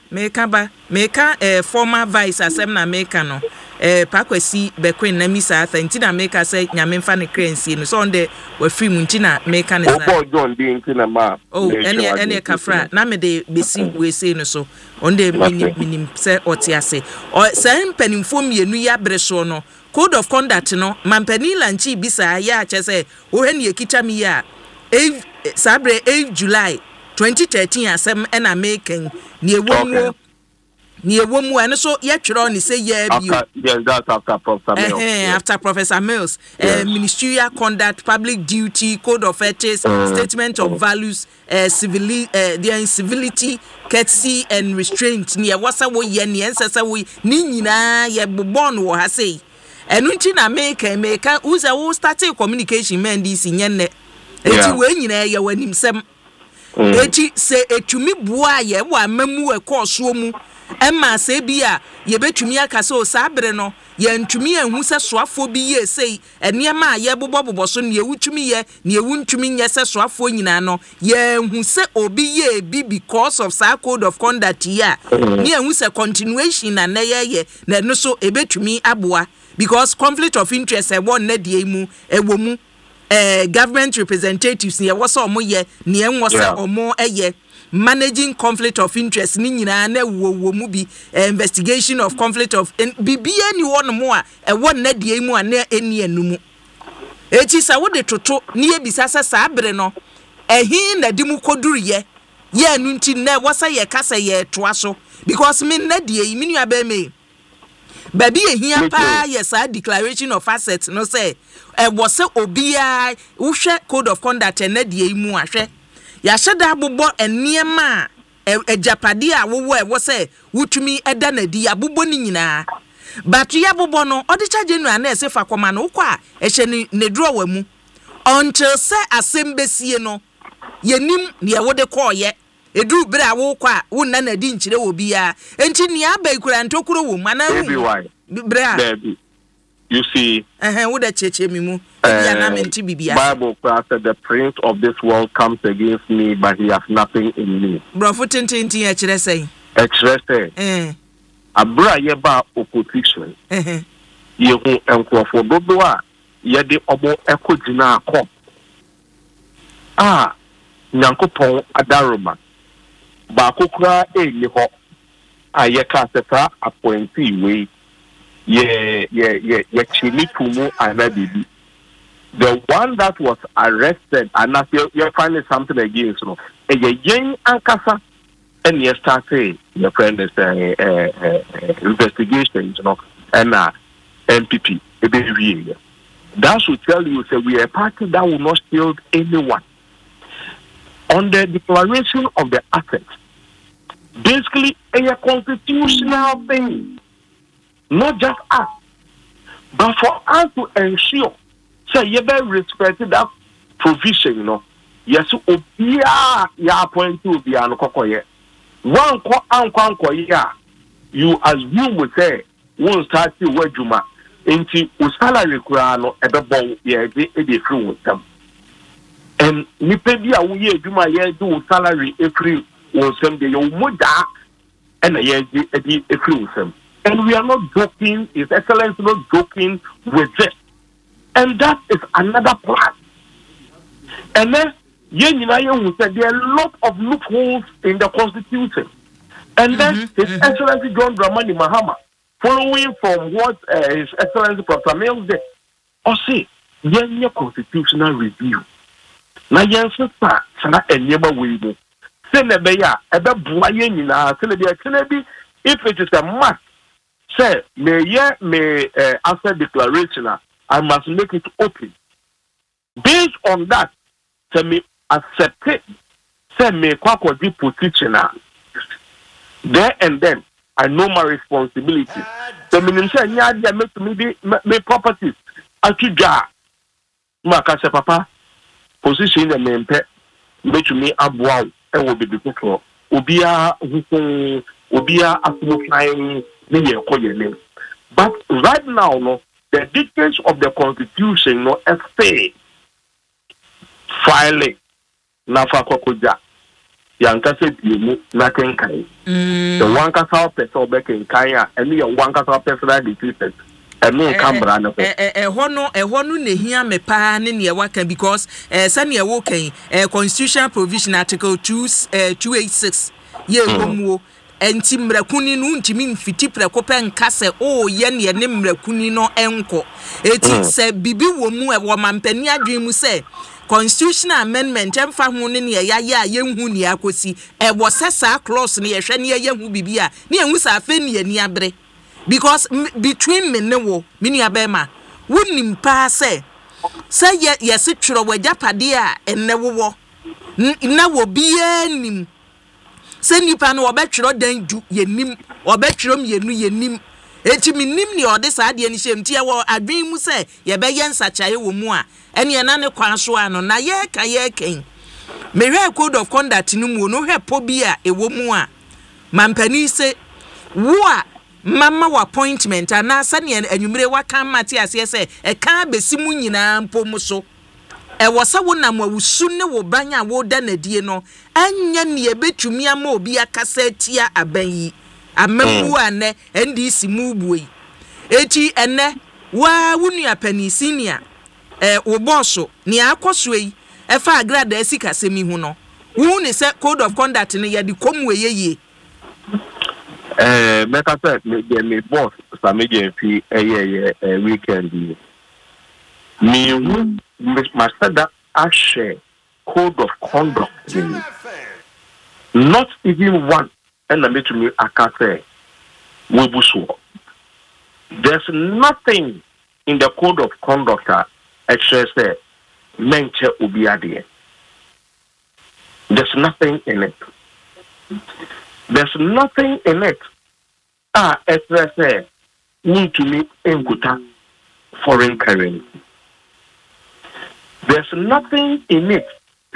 ka former vice asem na me ka no Pakwasi Bekwin na misa athanti na me ka say nyamemfa ne kransie no so on the we free mu ntina me ka ne say Oh John dey ntina ma. Oh ene kafra na me de besi we say no so on the minim say otiase o say mpanimfo mienu ya breso no code of conduct no mampani lanchi bisa ya che say o hene ekita mi ya sabre 8 July 2013 asem na making ni ewomu and so yetwero ni say yeah yes, that's after Professor Mills. After Professor Mills. Ministerial conduct, public duty, code of ethics, statement of values, civility, courtesy and restraint. Ni wasa wo ye ni ensesa wo ni nyina ye bobon wo ha say. Enu nti na make uza wo start communication men dis nyenne. Eti we nyina ye wanimsem. Eti se etumi bua ye wa mamu e koso mu. Emma say bia ye betumi akase o sabre no ye ntumi ehu se soafo bi ye sei eniema ye bobo so ne ewutumi ye ne ewuntumi nye se soafo nyina no ye ehu se obi ye bi because of sa code of conduct ya ne ehu se continuation na ye na no so ebetumi aboa because conflict of interest e won na die mu ewo mu government representatives ye wo so omo ye ne enwo se omo eye managing conflict of interest ni nyina na wo mu bi investigation of conflict of bibia ni won mo a e won na die mu a na eni anumu echi sa wo de toto ni ebisa sa abre no ehin na di mu koduru ye anu nti na wo sa ye kasa ye toa so because me na die mi nua ba me baby ehia pa ye sa declaration of assets no say e wo se obia wo hwe code of conduct na die mu ahwe ya sheda bobo eniema ejapade a wo say wutumi eda na di abobo ni nyina but ya bobo no odicha general na esefa koma no kwa ehye ne draw mu until say asembesie no yenim ne wode koye edu bra wo kwa wo na na di nchire wo bia enti ne abaikura ntokuro wo mana bra baby you see wo da cheche mi mu ya na menti bibia Bible said the prince of this world comes against me but he has nothing in me bro futintintin ya kire say abra ye ba opposition ye hu enkrofo dodo a ye de obo ekogina akọ nyankopon adaroma ba kokura eni ho aye ka sefa appointee we ye chili tumu anabibi the one that was arrested and now you're finding something against no yen ankasa and you start say your friend is investigation and MPP that should tell you say we are a party that will not shield anyone on the declaration of the assets basically a constitutional thing not just us but for us to ensure say you better respect that provision yes obia ya appoint to be an kokoye one ko anko ya you assume we say won start to wadwuma enti o salary kura no ebebo ye dey free with them and nipa bi a wo ye adwuma ye do salary free won sem de yo moda and ye dey free with them and we are not joking His Excellency not joking with it and that is another plan and then said there are a lot of loopholes in the constitution and then His Excellency John Dramani Mahama following from what His Excellency Professor Mills did say yenye constitutional review na yense pa sana enyeba weibo se na be ya ebe bua ye nyina se na be if it is a must say me after declaration I must make it open based on that to me accept it send me kwakodi position there and then I know my responsibility. So meaning say nya dia make me be properties atuja makase papa position the mempe make me aboa e wo be bikoko obia hukun obia asumukan ne ye koyele. But right now no the dictates of the constitution no stay filing na fa kokoja yankase biemu na kenkai the one kasa person obekenkai a ene ye one kasa personal dictates ene kambra no ehɔ no nehia me pa ne ne waka because sane wo kan constitutional provision article 286 ye homuo enti mrakuni no ntimi mfiti preko penka se o ye ne mrakuni no enko eti se bibi wo mu wo mampani adwen mu se constitutional amendment emfa ho ne ya yenhu ne akosi wo sesa clause ne yehwe ne yenhu bibi a ne yenhu sa afa ne ani abre because between me ne wo me ni abema wonim pa se yesi tworo wajapade a enne wo na wo bia nim se nipa no obetworo dan du yenim obetworo mienu yenim eti minim ne ode sa de ni hyemti e wo adwen mu se ye be ye nsachaye wo mu a ene na ne kwan so ano na ye ken me hwe code of conduct no mu no hwe po bi a e wo mu a mampani se wo a mama wa appointment ana sane anwumre waka mate ase se e kan besimu nyina mpom so e wosa wonam awusu ne wo banya wo da nadie no anya ne ebetumi ama obi akasa tia aban yi amamu ane ndc mu buyi eti ene wa wunu apani senior wo bosso ne akoso yi e fa agrada asika semi hu no wu ne se code of conduct ne ye de komwe yeye Meka said me boss Sameje fi weekend me master that I share code of conduct not even one and I made to me akase webuso. There's nothing in the code of conduct actually say menche obiade. There's nothing in it. There's nothing in it. Say, need to meet Enguta foreign currency. There's nothing in it.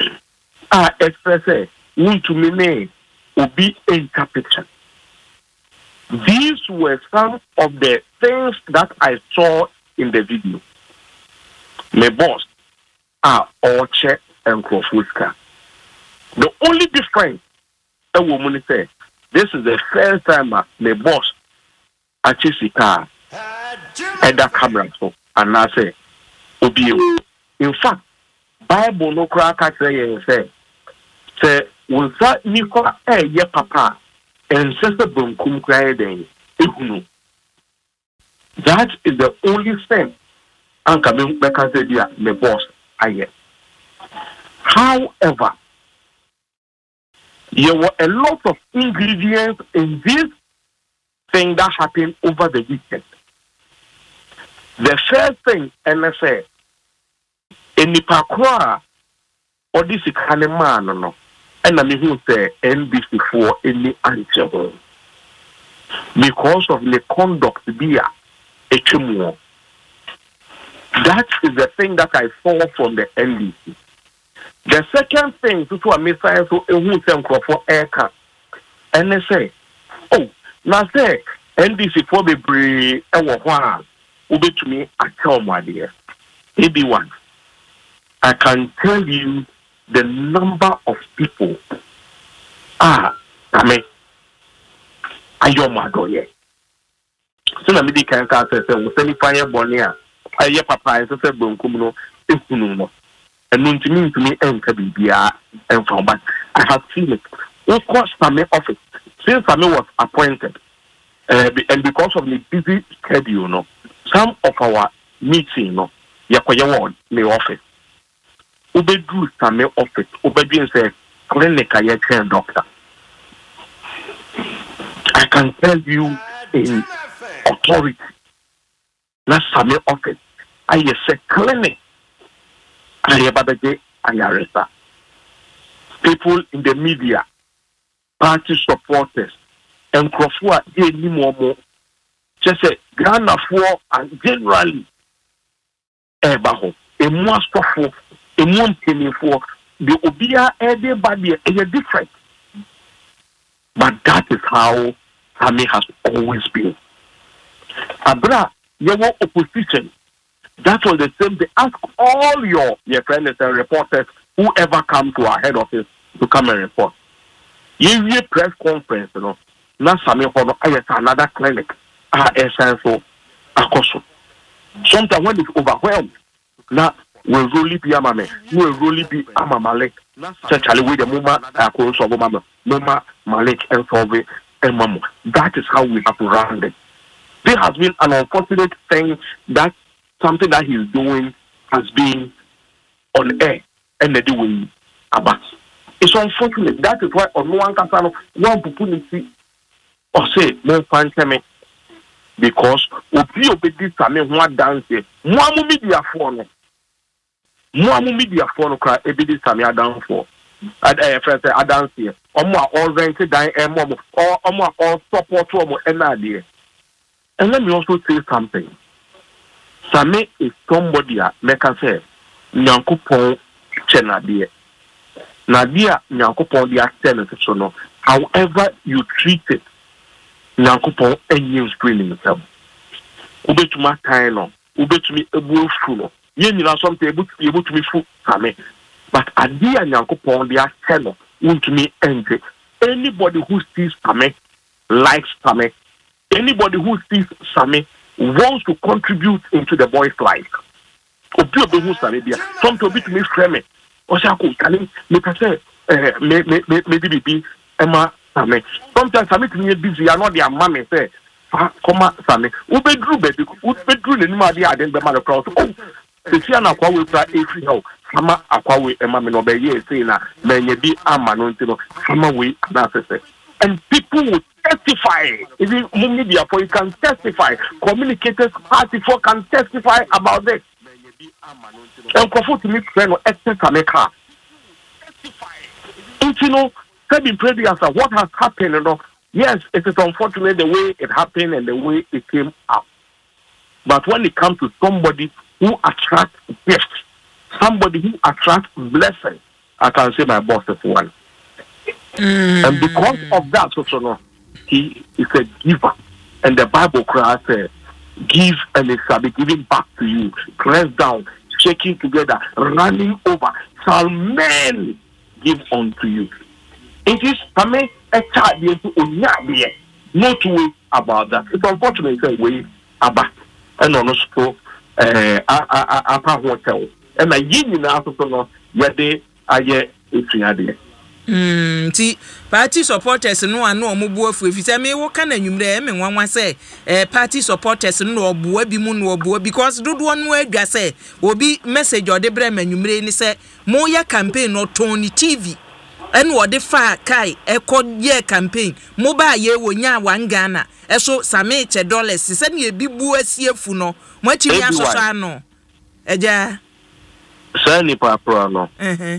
Say, need to meet Obi in capital. These were some of the things that I saw in the video. My boss are Orche and Krofuska. The only difference a woman say, this is the first time my boss actually car and that camera so and I say Obi. In fact, Bible no crack say was that Nicola ye papa and sister bunkum cry then. That is the only thing I'm coming back and say my boss I. However, there were a lot of ingredients in this thing that happened over the weekend. The first thing, and I say, in the Pakwa, or this is kind of man, no, and I mean, who say NBC for any answer because of the conduct via HMO. That is the thing that I saw from the NBC. The second thing, to a missile, so who send for aircraft, and they say, oh, now say, NBC for the brave, and what will be to me, I tell my dear, maybe one. I can tell you the number of people. I mean, I don't know yet. So, I mean, they can't say, we'll send fire bonia. I hear papa, I said, Bunkuno, if you know. And mean to me, and Kabibia, and from but I have seen it. Of course, Same office. Since Same was appointed, and because of the busy schedule, no, some of our meeting, no, Yakoya the office. Ubedu Same office, Ubedi says, clinic, I can doctor. I can tell you in authority, not Same office. I say clinic. I people in the media, party supporters, and Crawford, they need more. Just say Ghana for and generally, Ebaho, a more stufful, a more penny for the Obia, everybody is different. But that is how Sammy has always been. Abra, your opposition. That was the same. They ask all your friends and reporters, whoever come to our head office, to come and report. You press conference, you know. Now, Sammy, I another clinic. So, sometimes when it's overwhelmed, now will really be a mame, will really be a Malik. Actually, with the Muma, Muma, Malik, and Solve, and Mamu. That is how we have to run it. There has been an unfortunate thing that something that he's doing has been on air and they're doing about. It's unfortunate. That is why on one can one opportunity or say no fan me because obi obedi same ho dance mo media phone kra ebedi same adan for friend say adan here omo all rent dan omo all support omo enade. And let me also say something. Same is somebody make us say Nyankopon chenadie. Nadia Nyankopon dia tenant so no. However you treat it, Nyankopon enyi screening himself. Ubetuma time no, ubetumi ebu fu no. Ye nyina something able to be fu same. But adia Nyankopon dia tenant untumi ente. Anybody who sees same likes same. Anybody who sees Sammy wants to contribute into the boy's life. Obi who Sammy there. Some to be to me frame. Osako Kalim, me say maybe be Emma Sammy. Sometimes Sammy to me busy. I know their mommy say, "Come Sammy." Ubedru baby. Ubedru the name there. Then the man across. Oh, the Fiana Akwawe try every how. Sama Akwawe Emma me no be ye say na me nye bi ama no ntino. Sama we na say. And people will testify. Even media for you can testify. Communicators, party for can testify about this. And comfort to me, friend, or extent America. You know, what has happened, you know, yes, it is unfortunate the way it happened and the way it came up. But when it comes to somebody who attracts gifts, somebody who attracts blessings, I can say my boss is one. And because of that, so he is a giver. And the Bible cries, give and it shall be given back to you. Press down, shaking together, running over. Shall men give unto you? It is for me a child no two ways about that. It's unfortunate a way about and also upper hotel. And I give you now to know where they are yet if ti party supporters no ano omubu afu efise me wo kana nwumre me nwanwa say party supporters no obuwa bi mu no obuwa because dodo no adwa say obi message ode bre manwumre ni say mo ya campaign no Tony TV en wode fa kai ye campaign mo ba ye wonya wan Ghana eso same che dollars se ne bi bu asiefu no mo atimi asoso ano eja sani pa pro no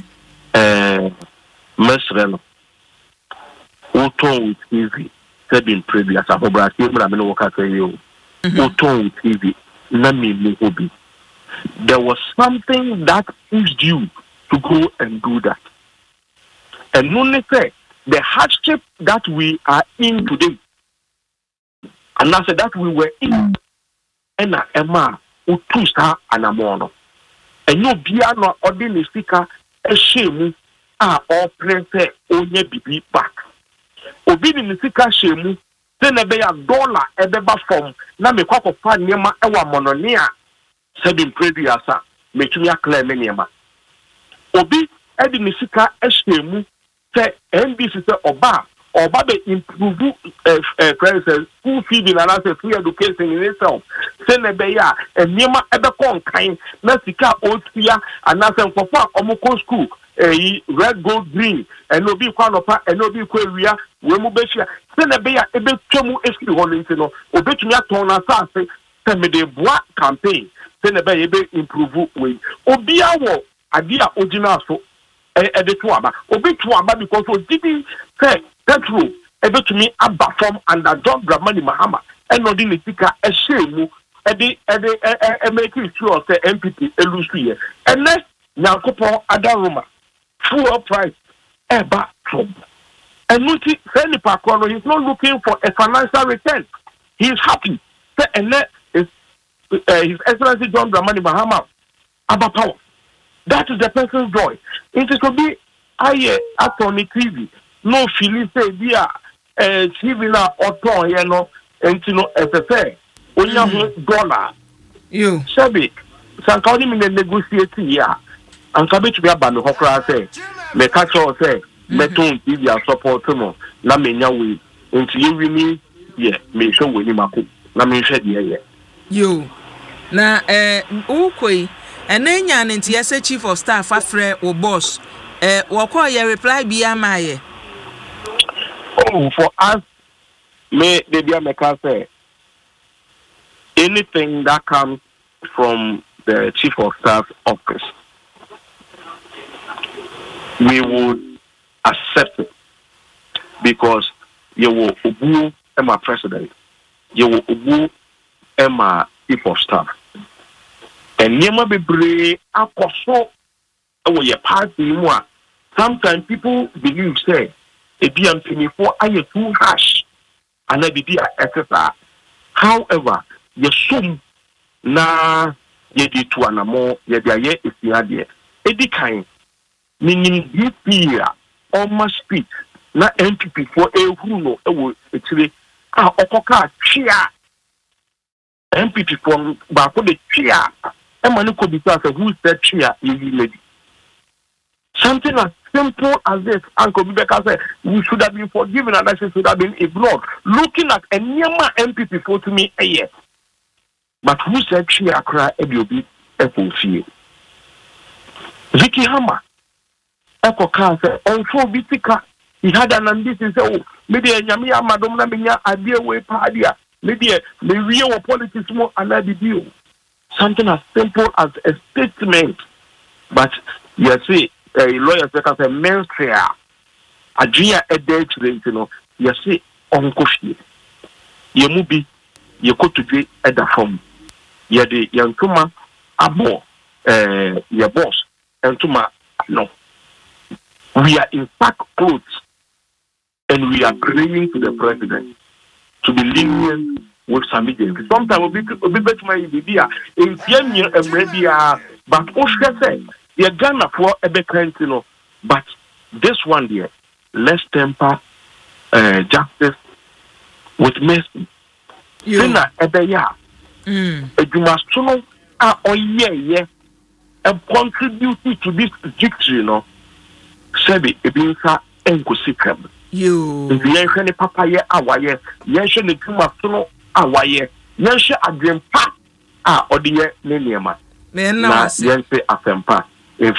Mesreno, Oton with TV, said in previous, I hope I see what work at you. Oton with TV, Nami Muhobi. There was something that pushed you to go and do that. And only say the hardship that we are in today, and I said that we were in, and Emma, Utusa and Amono. And you be no ordinary speaker, a shame. All plenty onye bibi back. Obi ni sika shemu, se ne be ya dollar ebeba form na me kwako fa niema ewa mononia sebin predi asa metumi akla me niema. Obi edi ni sika shemu se NBC se oba be improve school feeding and as free education in itself. Se ne be ya niema ebe kon kan na sika otua anase nkofo omoko school red gold green and no be kwanopa and no be kwewia we mu behia se na be ya ebe twemu esiri ho ntino obetumi aton na sase se me de boa campaign se na be ebe improve we obi awo ade a ogina so the Tuaba. Obi Tuaba because of Didi say petrol, ebe to me abba from under John Dramani Mahama, and not in the ticker a shame, making sure say MPP elusi, and next Nyankopo Adaruma, full price, eba from. And Muti Feli Pakono, he's not looking for a financial return. He's happy. And that is His Excellency John Dramani Mahama, Abba Power. That is the person's joy. It is to be act on the TV. No feeling say dear TV na auto you know and you know as I say $1 you Sabi Sankani me negotiate here and kabe to be aba no hokra say me catch all say meton TV support no na me nya we nti you wini ye me show we ni mako na me hwe de ye you na ukoi enenya nti yese chief of staff afre o boss wo call your reply bi amaye. Oh, for us, may they be a say anything that comes from the chief of staff office, we would accept it because you will obu Emma president, you will obu Emma chief of staff, and you might be brave. Akoso, your party more. Sometimes people believe say. A BMP for I too harsh and I be SSR. However, you soon na ye di to an more ye is the idea. Any kind meaning this year almost speak na MPP for a who know actually okoka chia MPP from Bako the chia Emmanuel could be who said chia is lady. Something as simple as this, Uncle Rebecca said, we should have been forgiven and that should have been ignored. Looking at a Nyama MPP for to me a year. But who said she a cry a baby a fulfill? Vicky Hammer, Echo Car said, also Vitica, he had an ambition, oh, maybe a Yamia Madame Lamina, a dear way padia, maybe a real politics more another deal. Something as simple as a statement. But you see, a lawyer say menstrual adria a day to you know you say uncle you mubi you go to be at the home you the young tuma abo your boss and tuma no we are in fact clothes and we are praying to the president to be lenient with some agents. Sometimes we be better my idea in Kenya and media but Oscar said you're Ghana for a bit, you know, but this one there, let's temper justice with mercy. You know, you must know, and contribute to this victory, you know. Sebi, Ebinsa, and Kusikam. You, the Papa, awaye, Yashan, the Kumasono, awaye, Yasha, a dream pa, or the year, Neniama. Men now, Yancy, a temper. Me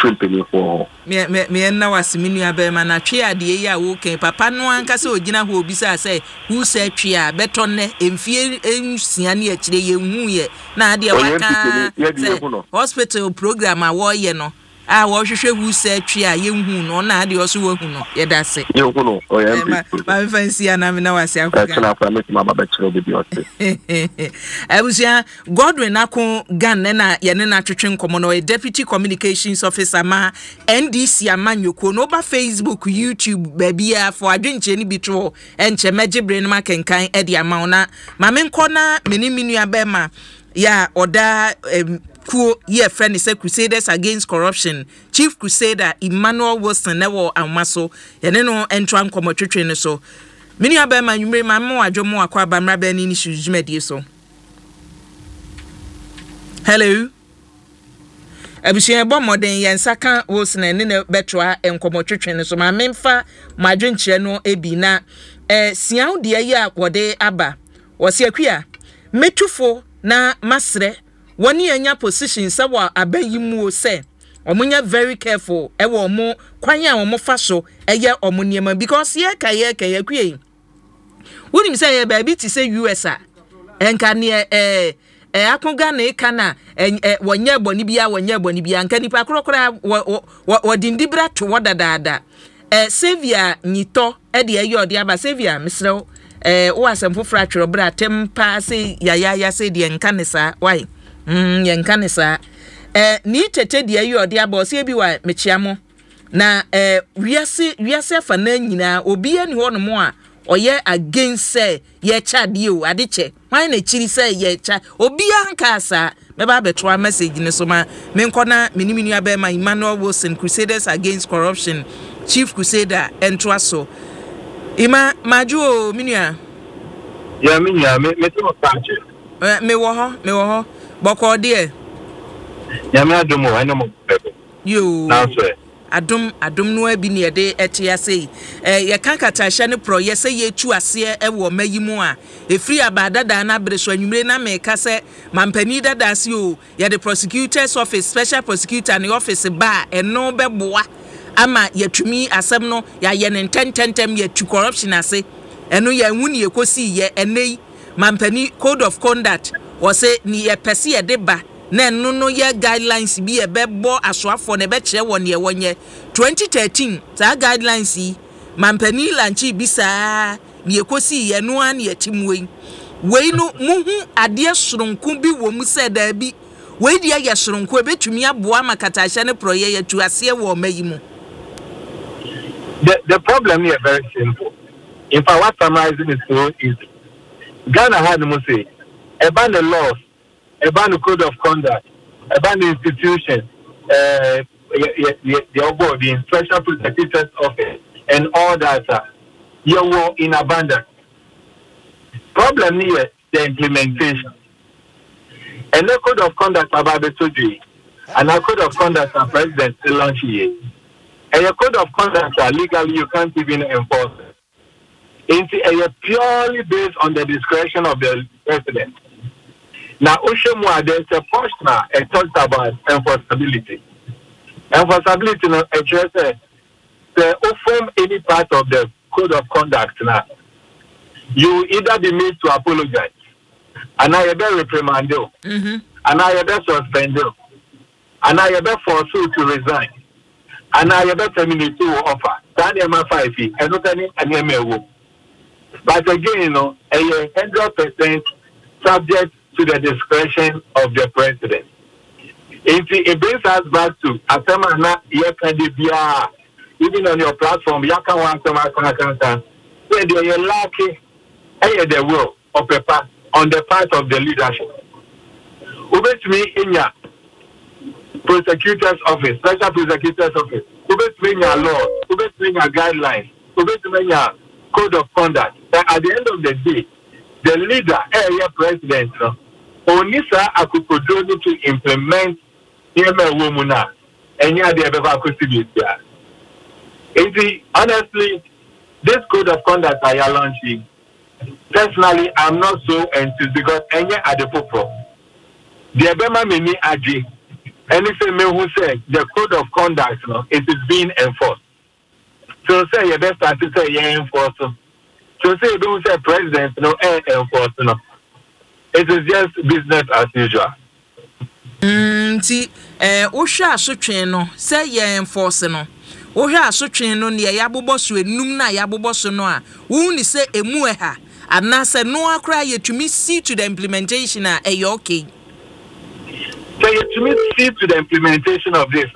na wasiminu abema na twe ade ya wo kan papa no anka se ogina ho obisa se hu se twe a betonne emfie ensia ne akire ye hu ye na ade waka hospital program a wo ye no a wo hwehwe hu se twe a ye hu no na ade oso wo hu no ye da se ye hu no o ye ma fancy ana me na wase akwa na fa me ma ba chiro be bi ote abusia Godwin akon gan na ye ne na twetwe nkomo no deputy communications officer ma NDC amanyoko no ba Facebook YouTube babia for adwenche ni bitwo enche megibre no makenkan e dia mauna ma menko na meniminu abema ya oda kuo ye friend is Crusaders Against Corruption Chief Crusader Emmanuel Wilson newo amaso ye ne no entwa nkomo twetwe ne so mini abema nwumre ma mo adwomo akwa bamra ba ni shuzumedie so. Hello Abusua bo moden yensaka Wilson ne betwa enkomo twetwe ne so ma memfa madwenkyere no ebi na siaw de ya wode aba wose akua metufo na masre woni anya position se wa abayimu se omunya very careful e wo mo kwan a wo fa so eye omuniema because ye ka akua woni mi say ye ba bi ti say US a enka ne akoga na kana wonye boni bia nka nipa krokra wodindibra to wodadaada Xavier Nyito de ayodi aba Xavier misrew wo asem fofra twero bra tempa se yaya se de nka ne sa why ye nka ne sa ni tete de ayodi aba o se bi wa mechiamo na wiase fa na nyina obi ani ho no mo a oye against say ye chade o adeche why na chiri say ye cha obi anka sa me ba betwa message ni so ma me nkona meniminu abema Emmanuel Wilson Crusaders Against Corruption Chief Crusader entwaso ima majuo minua ya minua me to pache me wo ho boko de ya me adomo eno mo bebe yo now sir adum no abi ne de etia sei ye kankata hye ne pro ye se ye tu ase e wo mayimu a efri abadada na breso anwumre na me ka se mampani dada ase o ye the prosecutor's office special prosecutor ne office ba eno beboa ama yatumi asem no ya ye ne tententem ye tu corruption ase eno ye huni ekosi ye enei mampani code of conduct wo se ni ye pese ye de ba na no ye guidelines bi e bebo asoafo ne be kire won ye wonye 2013 ta guidelines yi mampani lanchi bisa ni ekosi ye no an ye timwe wei no muhu ade soronko bi wo mu se da bi wei dia ye soronko betumi aboa makata hye ne proye ye tu ase wo mayi mu. The problem here is very simple. In fact, what summarizing is so easy. Ghana had to say about the laws, about the code of conduct, about the institutions, the special prosecutor's office, and all that. You were in abundance. Problem here the implementation. And the code of conduct about the Soji, and the code of conduct of President launch here. And your code of conduct legally you can't even enforce it. It's purely based on the discretion of the president. Now, Ushemwa, there's a portion it talks about enforceability. Enforceability, from any part of the code of conduct now, you either be made to apologize, and I be reprimand you, and I be suspend you, and I be force you to resign. And I have terminate to offer. That is my 5 feet. And not any and but again, 100% subject to the discretion of the president. It brings us back to Asamana Yakadibia, even on your platform, Yakawan Samakanakan, where they are lacking the will of on the part of the leadership. Obey me in your prosecutor's office, special prosecutor's office, obey your law, obey your guidelines, obey your code of conduct. That at the end of the day, the leader, area president, Onisa Akukodoni to implement Yema Womuna, and yeah, they have honestly, this code of conduct I are launching. Personally, I'm not so enthused because any at the popo. The Abema Mini Aji. Anything who said the code of conduct, it is being enforced. So say you best start to say enforce. So say you don't say president, enforce. It is just business as usual. See, Osha Sutrin no say ye enforce no. Osha Sutrin no near Yabobosu Numna Yabobosu noa. Wuni say emueha. And na say no cry ye to me see to the implementation okay. So to me, see to the implementation of this,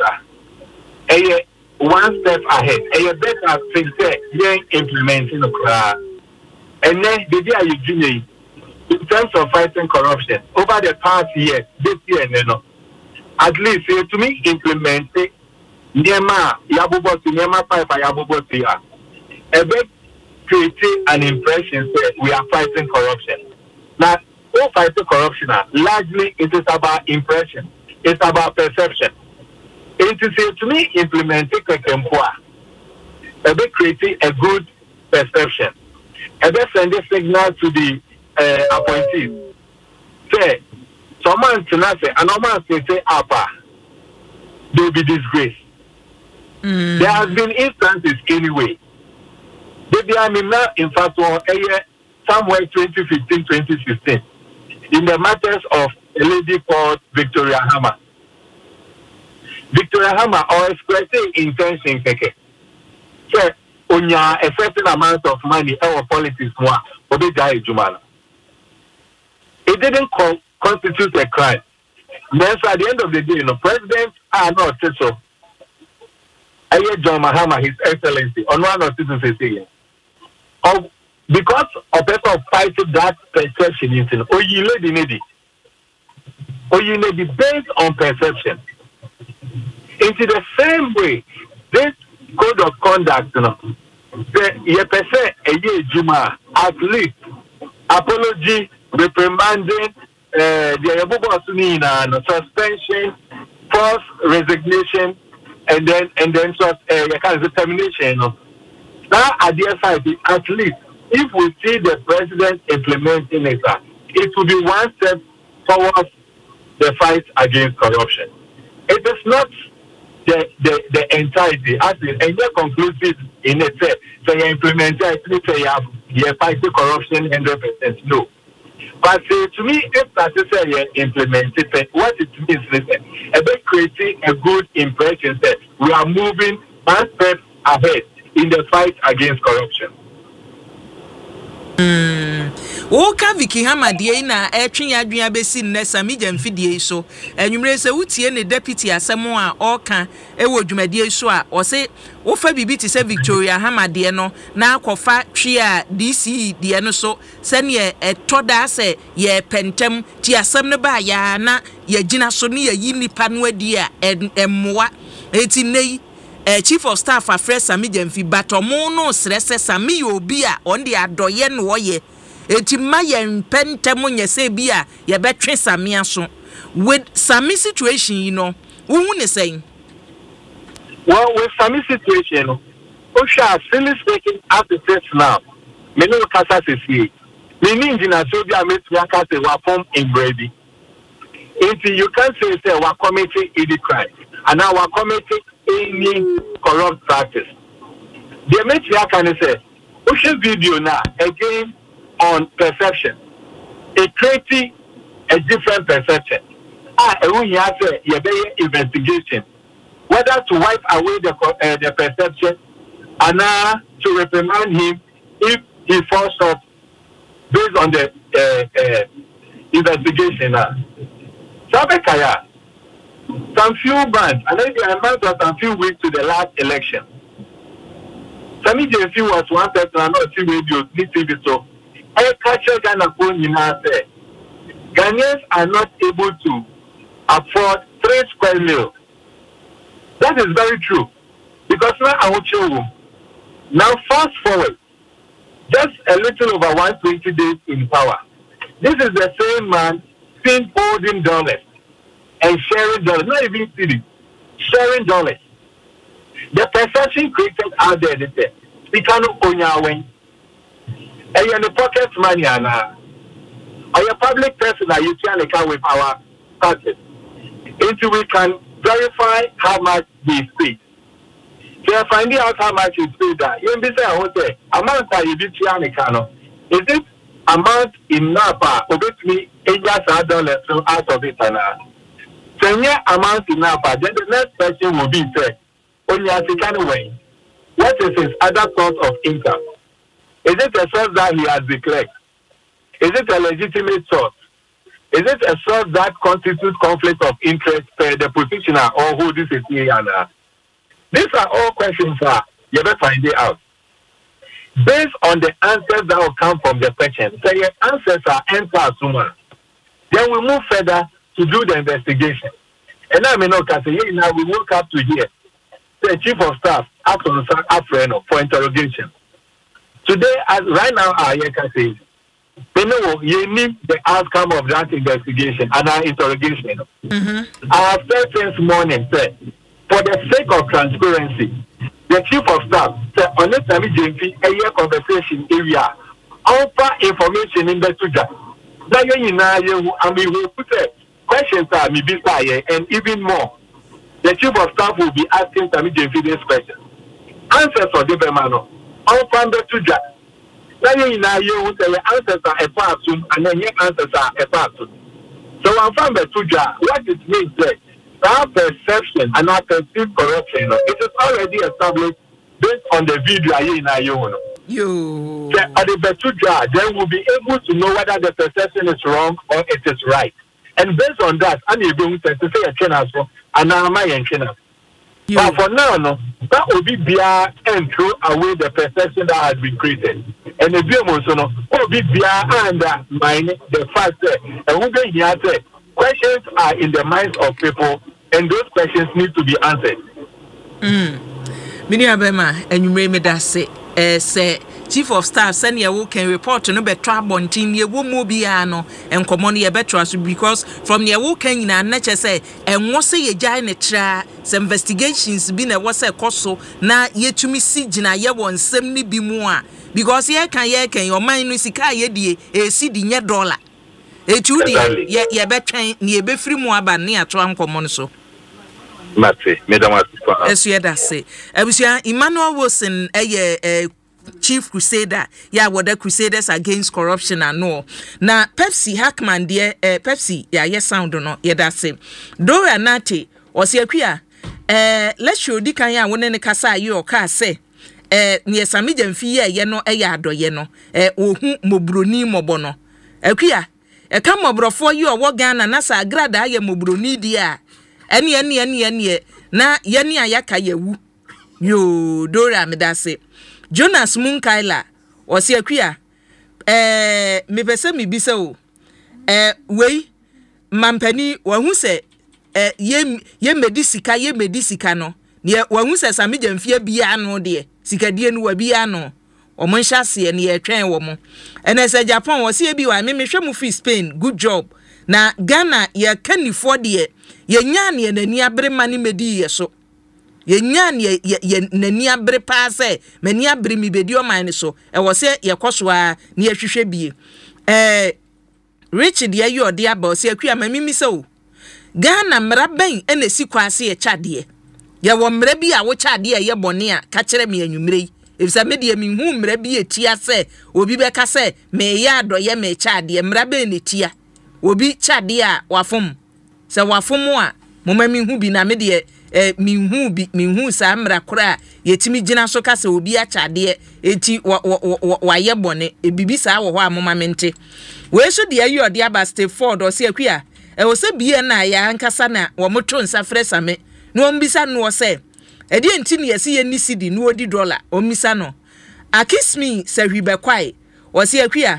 one step ahead. You better think that you're implementing the crowd. And then the day you do in terms of fighting corruption over the past year, this year, at least to me implement it. Nema Yabubosi, Nema Piper Yabubosi, creating an impression that we are fighting corruption. Now. All fighting corruption, largely it is about impression, it's about perception. It is to me implementing creating a good perception, sending a signal to the appointees. Say, someone say, and someone say, Apa, they will be disgraced. There have been instances anyway. They are now, in fact, somewhere 2015, 2016. In the matters of a lady called Victoria Hammer. Victoria Hammer or expressing intention keke. So, onya a certain amount of money or politics more, it didn't constitute a crime. Then, so at the end of the day, presidents are not so. John Mahama, His Excellency, on one of citizens of because of person of fighting that perception, you lady based on perception. Into the same way, this code of conduct, at least apology, reprimanding, the suspension, forced resignation, and then termination. Now at the side, at least if we see the president implementing it, it will be one step towards the fight against corruption. It is not the entirety, as in any conclusive in it. So you implement it, at least you fight corruption 100%. No. But to me, if that is implemented, what it means is about creating a good impression that we are moving one step ahead in the fight against corruption. Woka Vicky Hammer die na etwe adwea besi nnesa mi jamfidie so enwumre se wutie ne deputy asemo a oka ewo dwumadie so a o se wo fa bibi ti se Victoria Hammer die no na akofa twe a DC die no so se ne etoda se ye pentem ti asem ne ba ya na ye gina so ne ye nipa no adi a emmoa eti nei Chief of Staff Afre Sami Jamfi batomo no srese Sami obi a on de adoye no woye eti mayen pentemo nyese bi a ye betwe Sami aso with Sami situation who ne saying well with Sami situation o sha silly speaking as it is now me no kasa sisi me ni ngina so bi a metu aka se wa form in brady enti you can say wa committee in crime and now our committee any corrupt practice. The media can say, push a video now again on perception. It creates a different perception. We have a investigation, whether to wipe away the perception and to reprimand him if he falls short based on the investigation. Sabekaya. Some few months, and then the amount of some few weeks to the last election. Sami JC was one person and not two radios, TV. So, I catch Ghana phone in our say, Ghanaians are not able to afford 3 square meals. That is very true. Because now I will show you. Now, fast forward, just a little over 120 days in power. This is the same man still holding dollars. And sharing dollars, not even cities, sharing dollars. The perception created out there, they say, we cannot own your way. And you're in the pocket money, and are you public person that you can account with our taxes? Until we can verify how much we spend. So you're finding out how much you spend that. You be saying, okay, amount that you did here, is it amount enough, or with me, $8 out of it, and Senior amount enough, then the next question will be said, on your second way, what is his other source of income? Is it a source that he has declared? Is it a legitimate source? Is it a source that constitutes conflict of interest per the petitioner or who this is here? These are all questions that you better find it out. Based on the answers that will come from the question, so your answers are answered sooner. Then we move further to do the investigation. And I may not say, now we woke up to here. The Chief of Staff asked on for interrogation. Today, right now, our Yeka says, you need the outcome of that investigation and our interrogation. I have said since morning, said, for the sake of transparency, the Chief of Staff said, on this time, a year conversation area, offer information in the Tuja. Now, we put it. Questions are maybe and even more. The Chief of Staff will be asking Sami Jamfi this question. Answers for the Bemano. All from the Tuja. Now you say answers are a part and then your answers are a part. So I'm from Betuja. What it means that our perception and our perceived corruption, it is already established based on the video in Ayono. You At the Betuja, then we'll be able to know whether the perception is wrong or it is right. And based on that, I'm able to say a channel and now my channel. But for now, no, that will be via and throw away the perception that has been created. And the view no will be via and mind the fact that and who can hear say questions are in the minds of people, and those questions need to be answered. Mini abema enyumre me da se say chief of staff send you can report no be trabontin ye wo mo bia no enkomo no ye betra so because from ye wo kan nyina na che say enwo se ye gyan ne tra some investigations bi na wo se koso na yetumi si gina ye won nsem ni bi mu a because ye kan your man no sika ye die e si di nye dollar etu die ye betwen ne ye be free mu aba ne ato ankomo no so Mate, Madam Asifa. Esu da se abusia Emmanuel Wilson Chief Crusader ya wada Crusaders Against Corruption and no na Pepsi Hackman de Pepsi ya sound no ye da se Dora Nate osi akua let's show di kan ya wona ne kasa ye o ka se ne sami jamfi ye no ya adoye no ohu mobroni mobo no akua ka mobrofo ye o wo Ghana na sa agrada ye mobroni di a eni na yeni ayaka yewu yo Dora medase Jonas Munkaila osi akua me pese me bisa o wei mampani wahu se ye medisika no ne wahu se sami jamfie bia no de sikadie no wa bia no omo nhase ne ye twen wo mo ene se Japan osi bi wa me hwe mu fi Spain good job na Ghana ye kanifo de ye nyane nani abre mani medi ye so ye nyane ye nani abre pa se mani abre mi bedi o man so e wo se ye koso a ne ye hwehwe bie Richard ye yo de aba o se akua mamimi se o Ghana mra ben ene si kwase ye chade ye wo mra bi a wo chade ye bone a ka kire me anwumre efisa me de mi hu mra bi etia se obi be ka se me ya adoye me chade mra ben ne tia obi chade a wafom se wafomo a moma mi hu bi na me de mi hu sa mra kora yetimi gina so ka se obi a chade eti wa ye bone ebibi sa wo ho a moma mente we so de ayi ode aba Steford o se akua e wo se bie na ya ankasa na wo moto nsa fresa me no mbisa no se e de enti ne yesi ye ni cedi no odi dollar o misa no akismi se hwibe kwai o se akua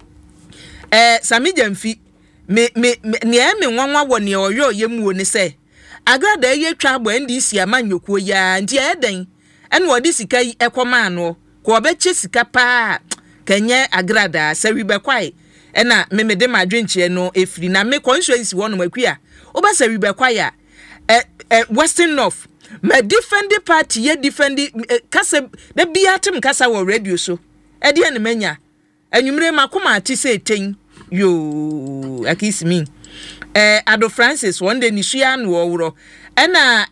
sami jamfi me nwanwa wo ne oyo yemu oni se agrada ye twa bo ndisi amanyokuo ya nti eden ene odi sika ekoma no ko obeche sika pa kenye agrada se hwibe kwai ena me de madwenchie no efiri na me constituency wono makua oba se hwibe kwai a Western North me defend party ye defend kasa da biatem kasa wo radio so e de ne manya anwumre makoma ati se ten yo akismi Ado Francis one day nishia no woro ena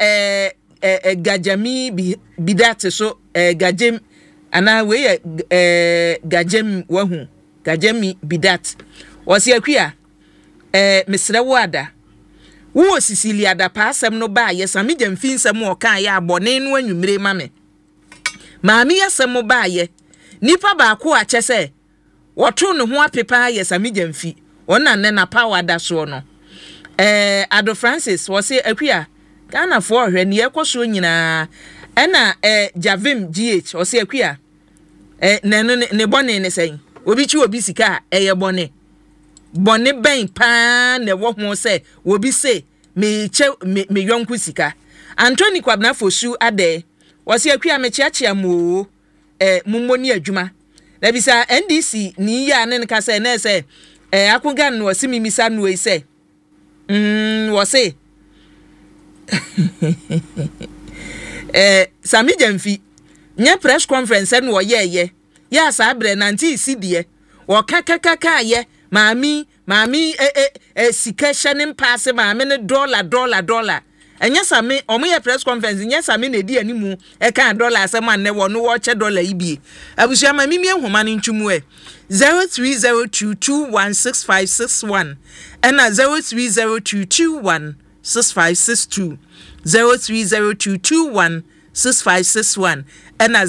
gajami bidate so gajem ana we gajem wahu gajami bidat wasi akua mesre wada wo Sicilia da pa asem no ba ye sami jamfi nsem o kan ya abone no anwumre mame maami asem ba ye nipa ba ko a chese woto no ho apepa ye sami jamfi wona ne na power da so no Ado Francis wasi akua Ghana for hwe ne yekoso nyina ena Javim GH wasi akua ne bone ne sen obi chi obi sika eye bone ben pa ne wo ho se obi se me yonku sika Anthony Kwabna Fosu ade wasi akua me chiachia mo mummoni adwuma na bisa NDC ni ya ne nka se na se akogan no wasi mimisa no e se wasi Sami Jamfi nye press conference no ye ya sa bre nanti sidie wo kaka ye maami sika hyenem pass maami ne dollar enya same omo press conference enya same na di animu e kan dollar asem an ne wo no wo che dollar ibie abusua ma mimi ehoma ne ntwumu 0302216561 ena 0302216562 0302216561 ena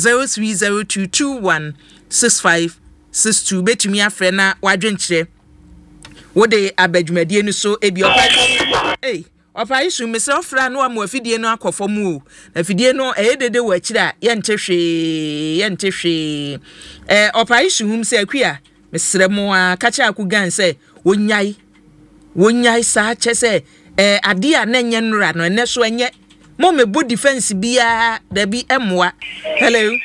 0302216562 betumi afre na wadwenkyere wode abadwumadie no so ebi opa isu mesra ofra no amu afidie no akofom o afidie no eyedede wo akira yente hwe opa isu hum se akua mesra mo akacha akugan se wonyai sa chese ade a na nye nura no ene so enye mo me bo defense bia da bi emwa hello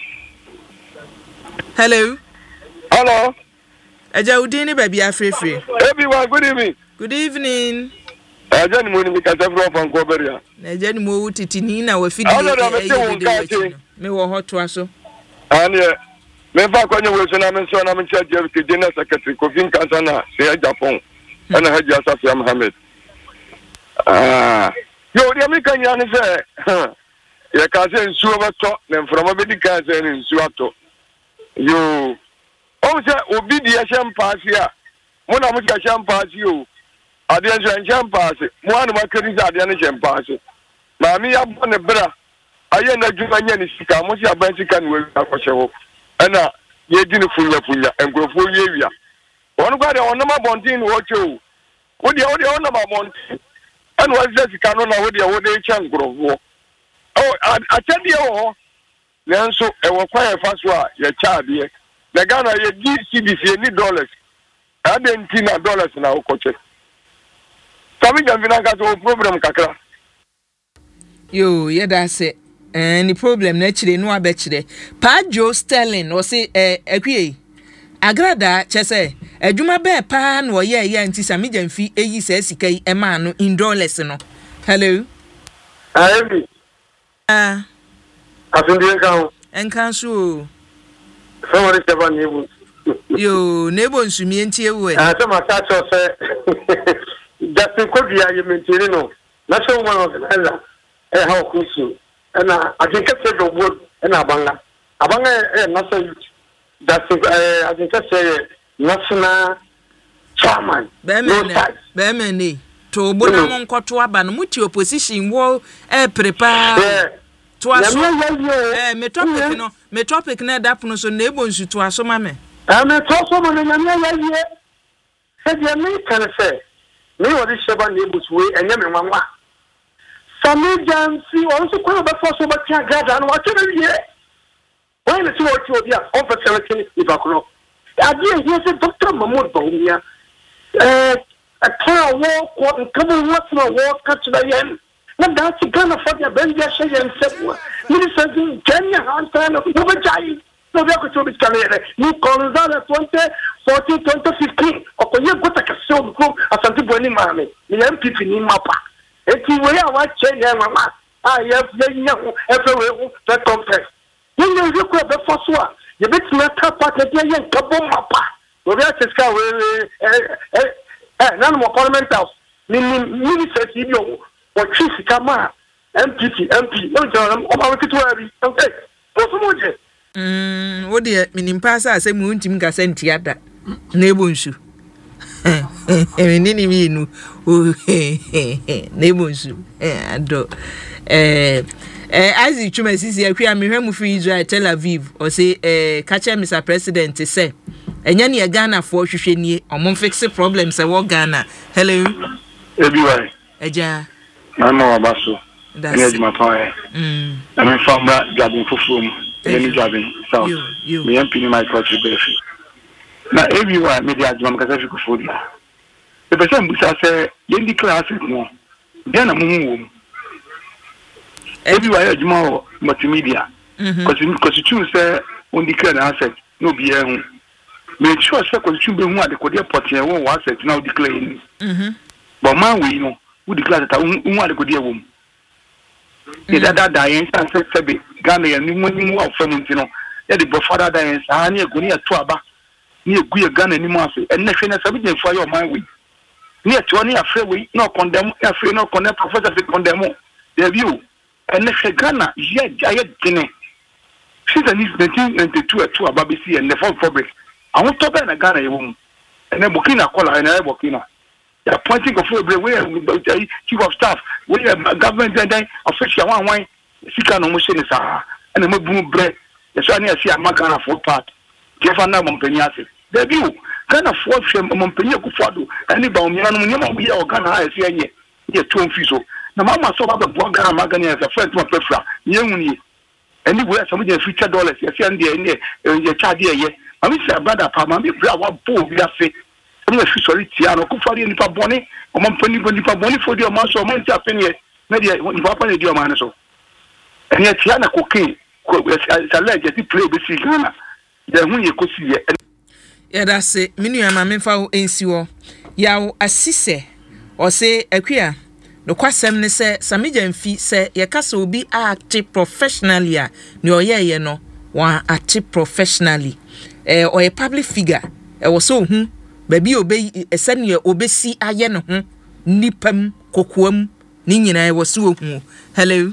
Aja udini baby afrefre. Everyone, good evening. Ajani mo ni mi kasa from Vancouvert. Ajani mo utiti ni na we fidi. Me wo hoto aso. Anie. Me fa kwanyo we so na me charge ke general secretary Kofin Kansana se Japan. Ana Haji Asaf Mohammed. Yo dia mi kanya ni se. Ya ka se nsuo bato na mframa be di ka se ni nsuo ato. Yo Oje obi di champagne a mo na mo champagne o ade en champagne mo anu makari za ade en champagne ma mi ya bo ne bra aye na djuma nya ni sika mo si aban sika ni we akọche ho na ye di ni funya engrofo ye wia won gba de won ma bontin wo che o wo de won na ma bontin en wo ze sika no na wo de cha engrofo o achade ho nenso e wo kwa e fa so a ye cha ade the Ghana ye CDC any dollars. I didn't see dollars na ukoche. Sami jamvina kaso problem kakra. Yo, yeah that's it. Any problem na chire no abechire. Pa Joe Sterling o say ekwie. Agrada chese adwuma be pa na oye nti sami jamfi eyi se sika yi e ma no in dollars no. Hello. Ayebi. Afindie kan. Enkan so. Somebody seven neighbors. Yo, neighbors me and you. Some attach us. Justin Kodia, you maintain no. National one of the other. How Kusu. And I think I said the word and Abanga. Abanga, national youth. Justin, I think I say national chairman. Bemeni. To Bonamon Kotua Ban, Muti opposition war, prepare. To us, me topic na da pono so na ebonsu to aso ma me. Me to so mo na ye. Se dia me kan se. Me wo di sheba na ebusu we enye me nwanwa. Sami jansi o so ko be fo so ba tia gada no wa tebe ye. When the two or two dia on facility ibakro. Adi he se Dr. Mahmoud Bawumia. A clear walk or come what no walk catch the yen. Na that's Ghana for the Benja Shay and Sebua. Minister Kenya Hantan of Nubajai. No, we are going to be carried. You call that 2014, 2015. Or you got a castle group as a Tiboni Mammy. The MPP in Mapa. It's the way I want change, Mama. I have young everywhere that confess. You know, you could have first one. You bet me a cup at the young Kabum Mapa. We are to scout none more parliament house. Minister Tibio. Or chief kama MP no jam o ma wetu ari okay so mo je wo de minimpa sa asem untim ka senti ada na ebonsu nini mi nu na ebonsu ado Isaac Chuma sisi akwa me hwemu free Israel Tel Aviv o say catch Mr President say enya ne Ghana for hwehwe nie omon fix problems e wo Ghana. Hello everyone eja Mama Wabaso. That's my power. I'm from that driving for from any driving. So, me and Penny my country benefit. Now, everyone, maybe I don't because I could food. The person who says, you declare it more. Then I'm moving. Everywhere, tomorrow, multimedia. Because you choose, on declare an asset, no beer. Make sure, because you be one, the Kodia Potty, I won't asset now declaring. But man, we know. Who declared that I want to go dear woman. Is that dying? Sunset Sabi, Ghana, and you of Femintino. Yet the Bofada dying, I near Gunia Tuaba, near Guya Ghana anymore, and nothing as a for your mind. Near 20 a fair way, no condemn, a free no condemn professor to condemn. there you and the Ghana yet Gene. Since 1992 at 2 Babisi and the phone fabric. I want to ban a Ghana woman. And then Burkina Cola and Burkina. They are pointing a full way chief of staff, we have government and official one wine, Sika no motion is and a boom bread. The Shania see a Magana for part. Jeffana Montpeniasi. There you can afford Montpenier Kufado, and if I'm we are Ghana, I see here 2 Fiso. Now, Mamma saw the Bogana Magani as a friend to a prefra, young anywhere, some of the future dollars, yes, and the charge here. I wish I brother Pama, me bra one poor, we are say. I'm not sorry, Tiano, Kufadi and Paboni, or Montpenier for the amount of money happening here. Maybe when you happen to do a man so. And yet, Tiana cocaine, it's alleged to play with Ghana. Then when you could see it. Yeah, that's it. Minu ma memfa wo ensiwo. Ya wo asise o se akua. No kwasem ne se Samija mfi se ye kasa obi act professionally a ne oyeye no wa act professionally. Or a public figure. Was so baby obey esen ye obesi aye ne ho nipam kokoam ni nyina was so hu. Hello.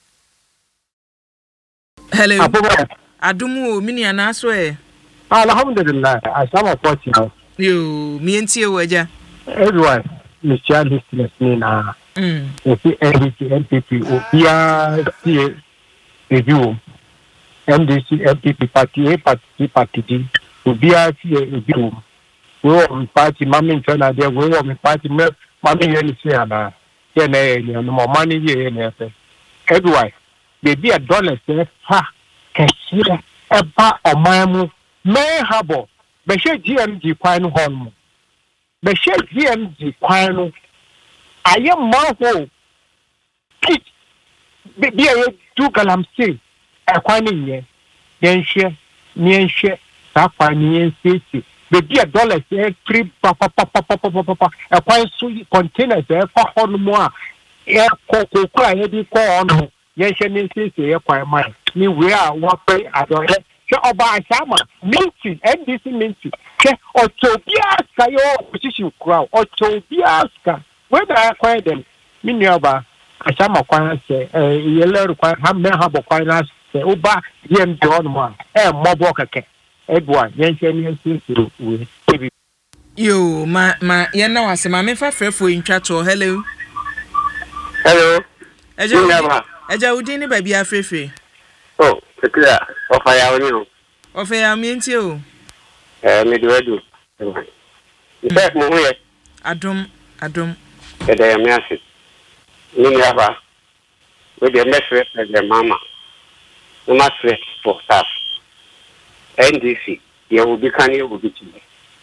Hello. Adumu mini anaso e. Alhamdulillah, I am a coach now. You, me and you, Waja. Everyone, Mr. Listeners, Nina. If you NPP, OPR, review, MDC, MPP party, party D, OPR, review. We are party, Mammy, China, there, we are party, Mammy, and Siana, no more money here, and everyone. They be $1, ha, cashier, a bar or mamu. May habo, Beshe GMG Quine Horn. Beshe GMG Quine. I am Marho. Pitch. Be a two galamsey. A quine ye. Yenshire, Nienshire, Sapani, City. Be a $3 papa. A quine sweet containers there for Hornmoa. Air cocoa cry, heavy corn. Yenshire, City, a quine mine. Me, we are what pay at your head. Oba Asama, minty, NDC minty. Otobiaska, your position crowd, Otobiaska. Whether I acquired them, Minioba, Asama Quine say, yellow quite have a quite nice, Oba, Yem John one, Moboka, Edward, Yankee, you, my, you I say, my member for in chat or hello. Hello. Eja udini baby afrefe. Oh, clear. Of I know. Of I mean you. Midwedu. In fact, Moe. Adum. The Diamasi. Ninava. With the message of the mama. No matter for staff. NDC. You will be canny will be to me.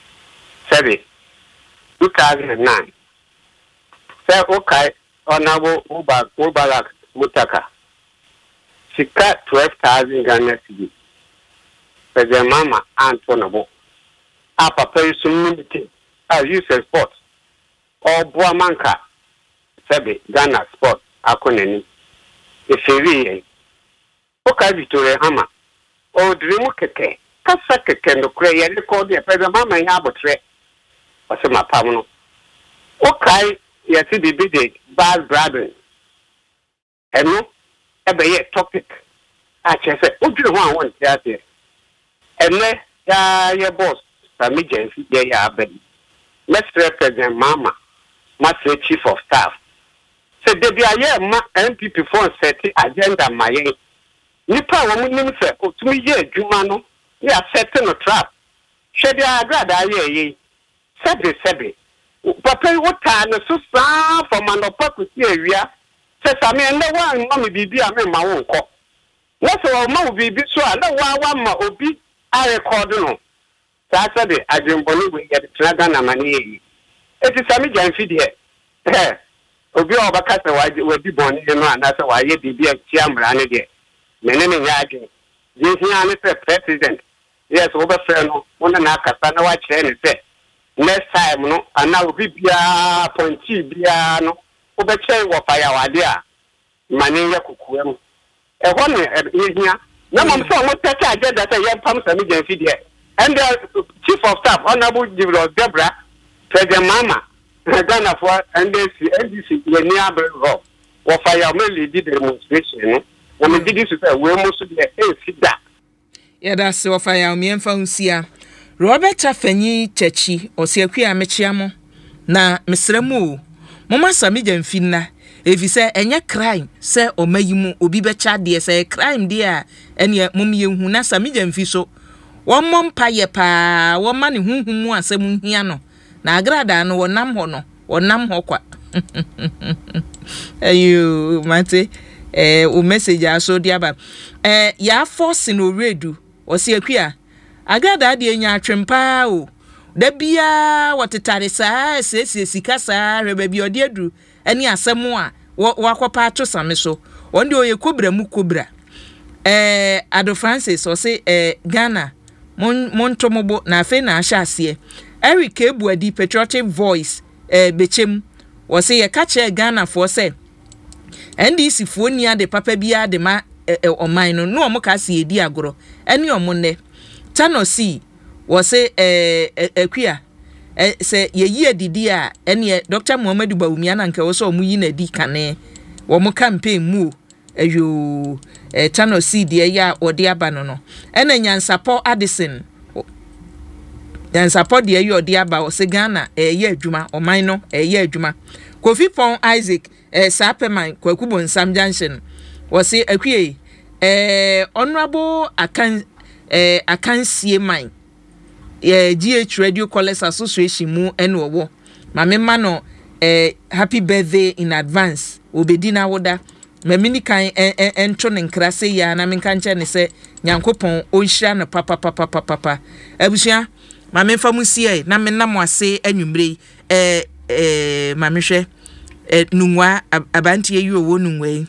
2009. Say, okay, honorable Mubarak Mutaka. She cut 12,000 Ghana cedis. But the mama Antonabo. Upper person limited. I use a sport. Or Buamanka. Sabi Ghana sport. Akoneni. If you read. Okay, Victoria Hammer. Or dream keke. Kasa keke no cray and record the mama in Abbotray. Or some Pamano. Okay, yes, it be big. Bad Brabin. And no. Ebe topic. Actually, say, "What do you want there?" And then, your boss, Samija, ya abedi. Let's represent Mama, Master Chief of Staff. So there be a MPP for setting agenda. My nipa woman say, "Oh, to me, yeah, Jumano, we are setting a trap." Should I rather ye? Sabi. Papa, what time so far from an opportunity area? Says I mean, no one, mommy, be I mean, my own call. What's all more be so I know one more obi, I record no. Saturday, I didn't believe we get Dragon and money. It is a million feet here. Obi Obacasa, why you will be born in one, that's why you be a chamber. Many yagin. This is president. Yes, over Ferno, one and a Casana watch and say. Next time, no, and now be pointy, no. Obeche wa fire wadia mani ya kukuem e ho ne ehia na mom so mo take agenda say ye pam sami gen fi de and the chief of staff honorable Jibril Debra president mama Ghana for NDC ye ni abro what fire mainly did demonstration. When we did this, we must be a that. Yeah, that's what fire me and found here. Robert Afenyi Chechi or Sequia Mechiamo. Na Mr. Mama Sami Jamfina. If you say any crime, say or may you obi becha dear say crime dear, and yet mummy who na Sami Jamfiso. One mom paye pa, one man whom wants some hiano. Na grada no one nam hono, or nam hoqua. You, Mate, o message I so diaba. Ya force no redu, or see a queer. Agrada dear nya trimpa o. Da bia watetare saa sika saa rebabi odiedu ani asemo a wakopa ato same so onde oye kobra mu kobra Ado Francis o se Ghana montomobo na afi na ahya ase Eric Ebuadi Patriotic Voice bechem o se ye ka che Ghana for se NDC fo ni ade papa bia de ma oman no omo ka se edi agoro ani omo ne Tanosi wose akuya se yeyi adidi a ene Dr. Muhammadu Bawumia na nke wose omuyi na di kane wo mo campaign mu ayo Tanosi de ya ode aba no ene Nyansapo Addison Nyansapo de ya ode aba wose Ghana ye adwuma oman no ye adwuma Kofi Pon Isaac Sapeman Kwakubo Nsam Junction wose akuye honorable akansie man GH Radio Callers Association mu eno wo mame ma no happy birthday in advance obedina woda mamini kan entro ne nkrase ya na menka nche ne se Nyankopon onhira no papa abusua mame famusie na menam ase anwumre mame hwe nunwa abantie yi owo nunwa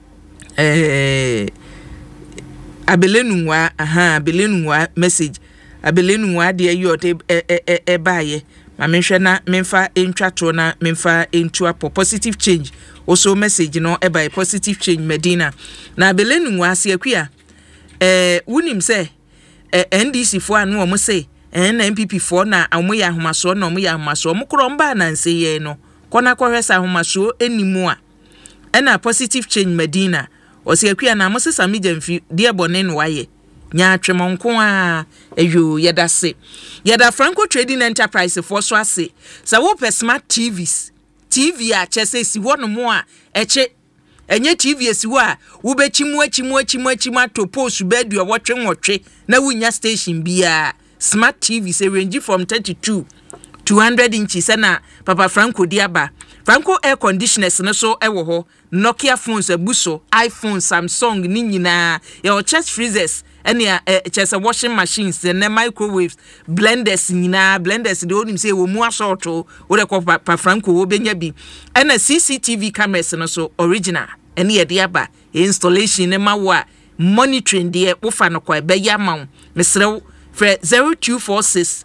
abelenunwa abelenunwa message abelenunwa de ayote baaye ma menhwe na memfa entwato na memfa entua positive change also message no by positive change Medina na abelenunwa ase akua wunim se NDC fo anu omo se na MPP fo na amoya ahomaso na omo ya ahomaso omo kro mba na nse ye no kona kwehwesa ahomaso enimu a na positive change Medina ose akua na mo se Sami Jamfi de bone no waye nya atwemonko a eyo yedase yeda Franco Trading Enterprise for so ase sa wo pe smart TVs TV a chese si wono mo a eche enye TV esi wo a wo be chimu to post bedu wotwe na wunya station bia smart TV se range from 32 to 100 inches na Papa Franco diaba Franco air conditioners no so ewo ho Nokia phones ebuso iPhone Samsung ni nyina your chest freezers ene chest washing machines and microwaves blenders nyina blenders de onim say wo mu asorto wo de ko Papa Franco wo benya bi ene CCTV cameras no so original ene ye de aba installation ne mawo monitoring de wo fa no kwa be ya mawo mesrew fre 0246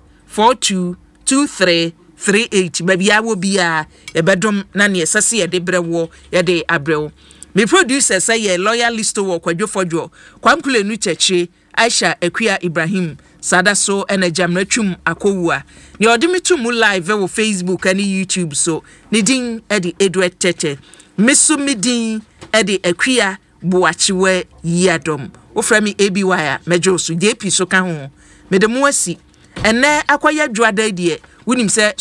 422338 baby awo bia ebedom na ne esase ye de brewo ye de abrewo me producer say ye loyalist wo kwadwofodwo kwamkule nu cheche Aisha Akua Ibrahim Sadaso ene jamratwum akowua ne odimitum live wo Facebook and YouTube so ne din edi Edward Tete mesu midin edi Akua Boachiwe Yadom wo frami ABY mejo so JP so ka ho me de mo asi ene akwaya dwada die wunim se